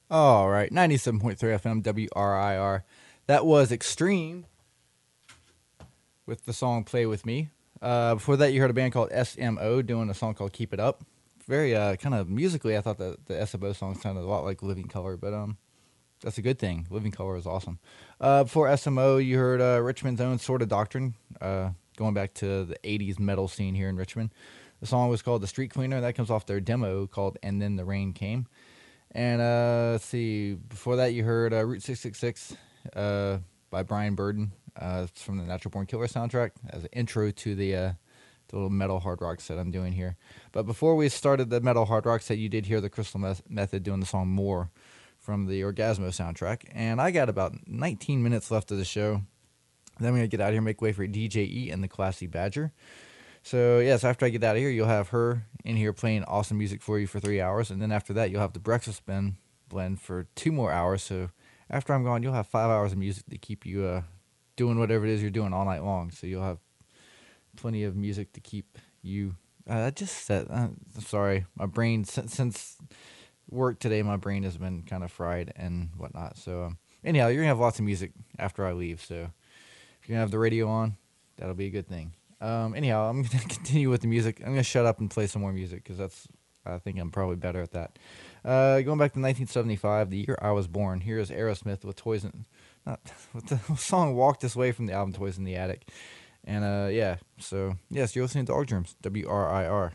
All right, 97.3 FM WRIR. That was Extreme with the song Play With Me. Before that, you heard a band called SMO doing a song called Keep It Up. Very kind of musically, I thought that the SMO song sounded a lot like Living Color, but that's a good thing. Living Color is awesome. Before SMO, you heard Richmond's own Sort of Doctrine, going back to the 80s metal scene here in Richmond. The song was called The Street Cleaner. That comes off their demo called And Then the Rain Came. And let's see, before that you heard Route 666 by Brian Burden. It's from the Natural Born Killer soundtrack as an intro to the little metal hard rock set I'm doing here. But before we started the metal hard rock set, you did hear the Crystal Method doing the song More from the Orgasmo soundtrack. And I got about 19 minutes left of the show. Then I'm going to get out of here and make way for DJ E and the Classy Badger. So, yes, after I get out of here, you'll have her in here playing awesome music for you for 3 hours. And then after that, you'll have the Breakfast Blend for 2 more hours. So, after I'm gone, you'll have 5 hours of music to keep you doing whatever it is you're doing all night long. So, you'll have plenty of music to keep you. I just said, sorry, my brain, since work today, my brain has been kind of fried and whatnot. So, anyhow, you're going to have lots of music after I leave. So, if you're going to have the radio on, that'll be a good thing. Anyhow, I'm going to continue with the music. I'm going to shut up and play some more music because I think I'm probably better at that. Going back to 1975, the year I was born, here is Aerosmith with with the song Walk This Way from the album Toys in the Attic. And yeah, so yes, you're listening to Dog Germs, WRIR.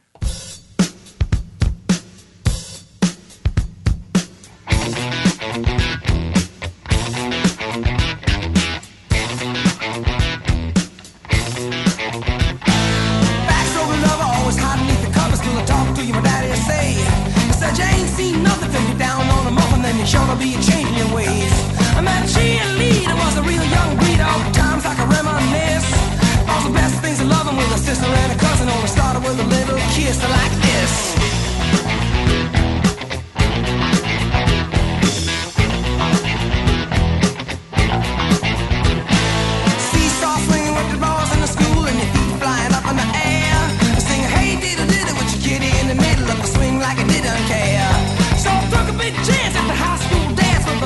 Sure to be a change in your ways. I met a cheerleader, was a real young breed. All the times I can reminisce. All the best things of loving with a sister and a cousin. Only started with a little kiss like this. Seesaw swinging with the balls in the school and your feet flying up in the air. Singing, hey, diddle diddle with your kitty in the middle of the swing like I didn't care. So I took a big chance at the high school dance with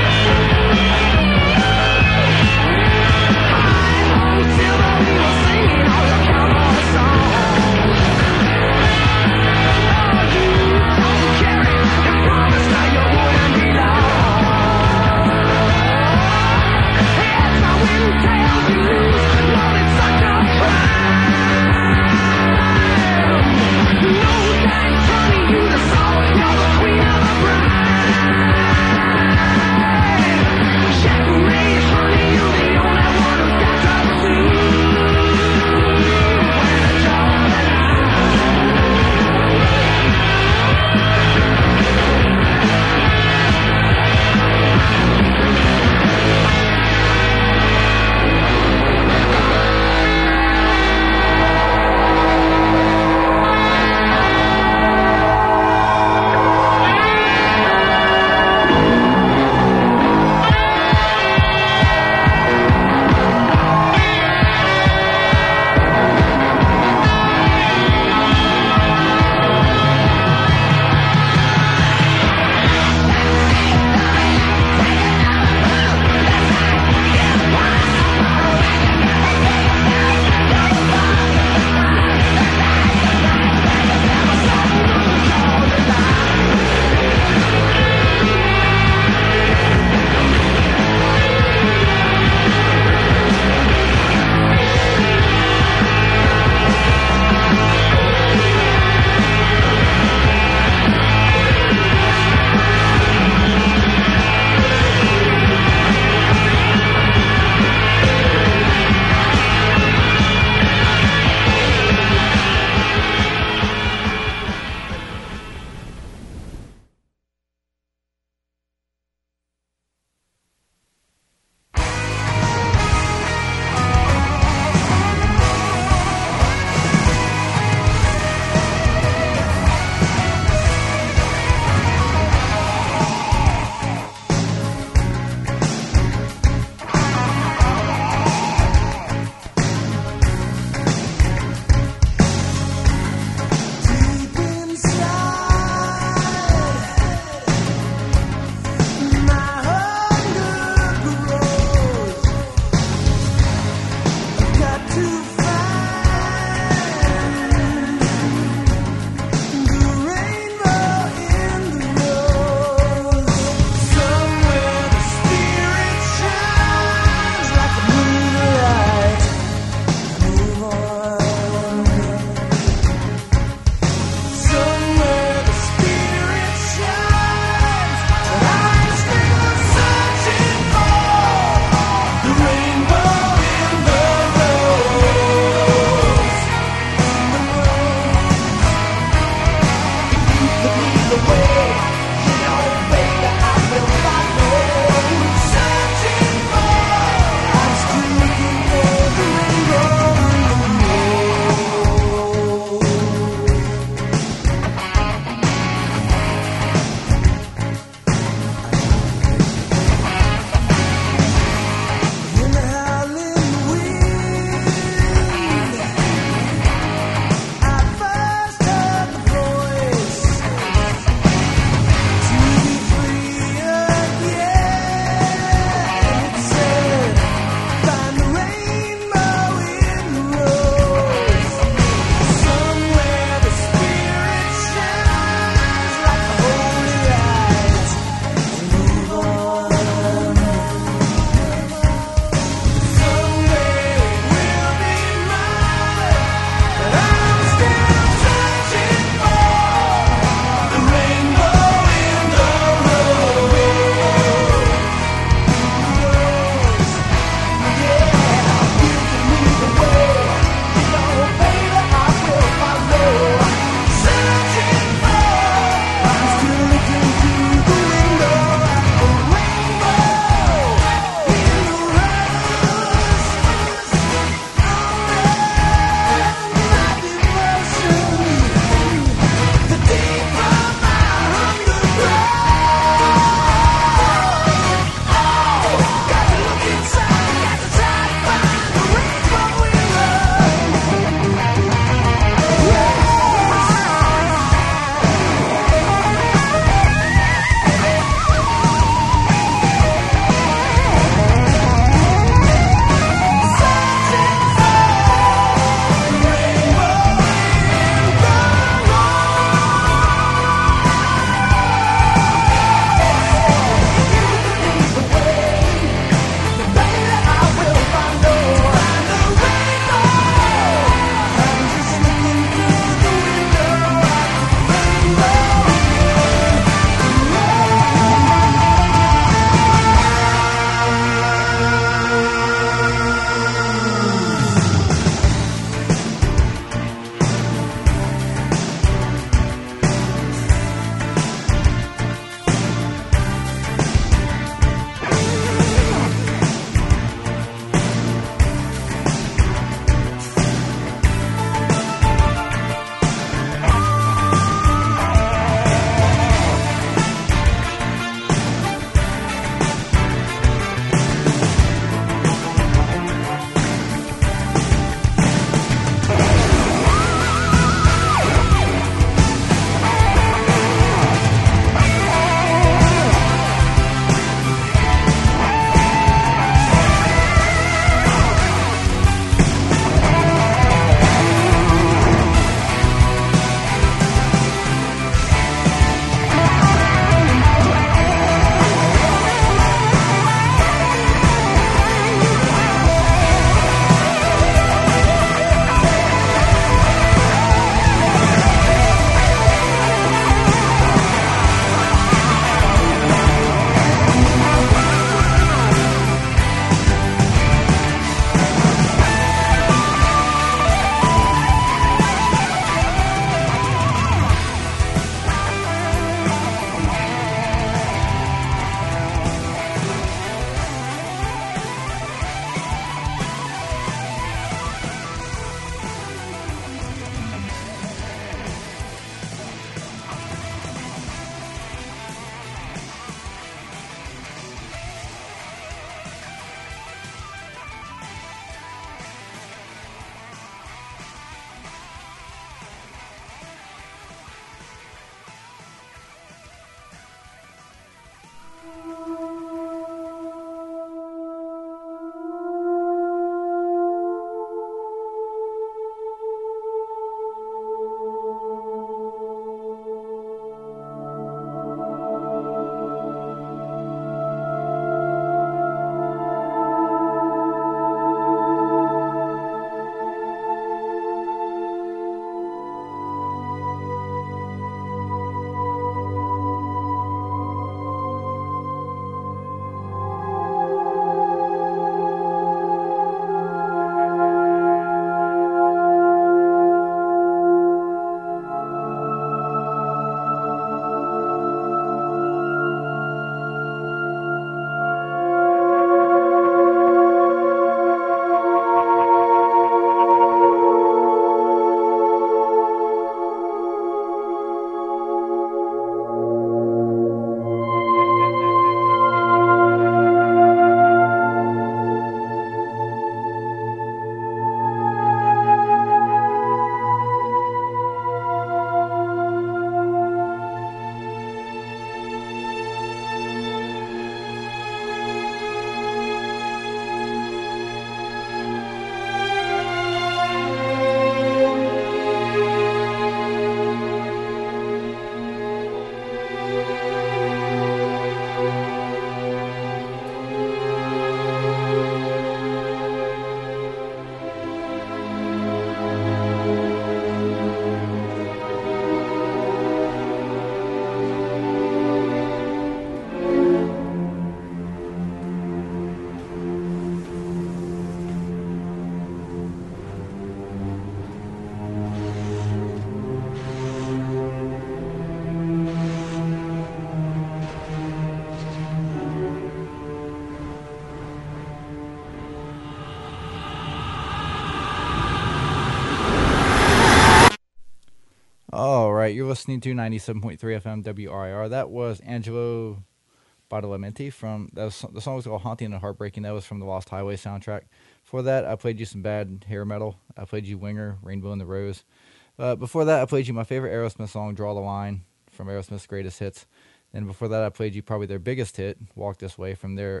right, you're listening to 97.3 FM WRIR. That was Angelo Badalamenti the song was called Haunting and Heartbreaking. That was from the Lost Highway soundtrack. For that, I played you some bad hair metal. I played you Winger, Rainbow in the Rose. Before that, I played you my favorite Aerosmith song, Draw the Line, from Aerosmith's Greatest Hits. And before that, I played you probably their biggest hit, Walk This Way, from their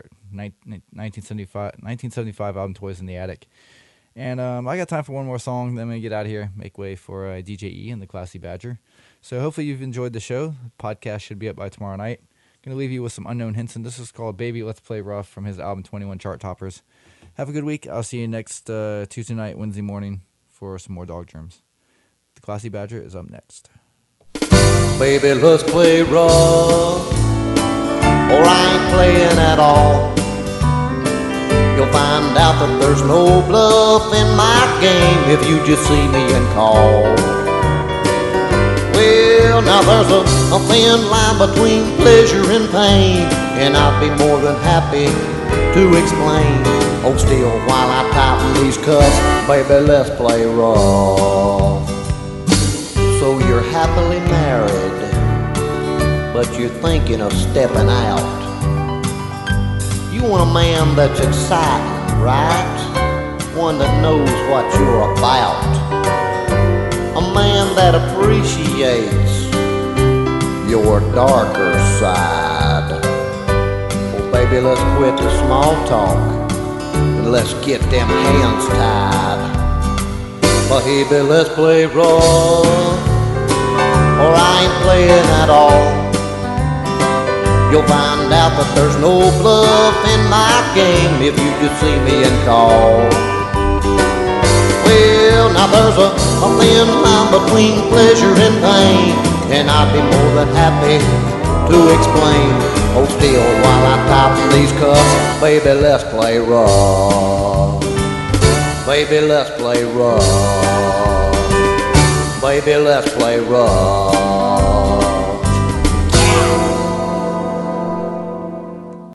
1975 album, Toys in the Attic. And I got time for one more song, then I'm going to get out of here, make way for DJ E and the Classy Badger. So hopefully you've enjoyed the show. The podcast should be up by tomorrow night. Going to leave you with some Unknown Hinson. This is called Baby Let's Play Rough from his album 21 Chart Toppers. Have a good week. I'll see you next Tuesday night, Wednesday morning for some more Dog Germs. The Classy Badger is up next. Baby, let's play rough, or I ain't playing at all. You'll find out that there's no bluff in my game if you just see me and call. Well, now there's a thin line between pleasure and pain, and I'd be more than happy to explain. Hold still while I tighten these cuffs, baby, let's play rough. So you're happily married, but you're thinking of stepping out. You want a man that's exciting, right? One that knows what you're about. A man that appreciates your darker side. Well, baby, let's quit the small talk and let's get them hands tied. Baby, let's play rough, or I ain't playing at all. You'll find out that there's no bluff in my game if you just see me and call. Well, now there's a thin line between pleasure and pain, and I'd be more than happy to explain. Hold still while I tighten these cuffs, baby, let's play rough. Baby, let's play rough. Baby, let's play rough.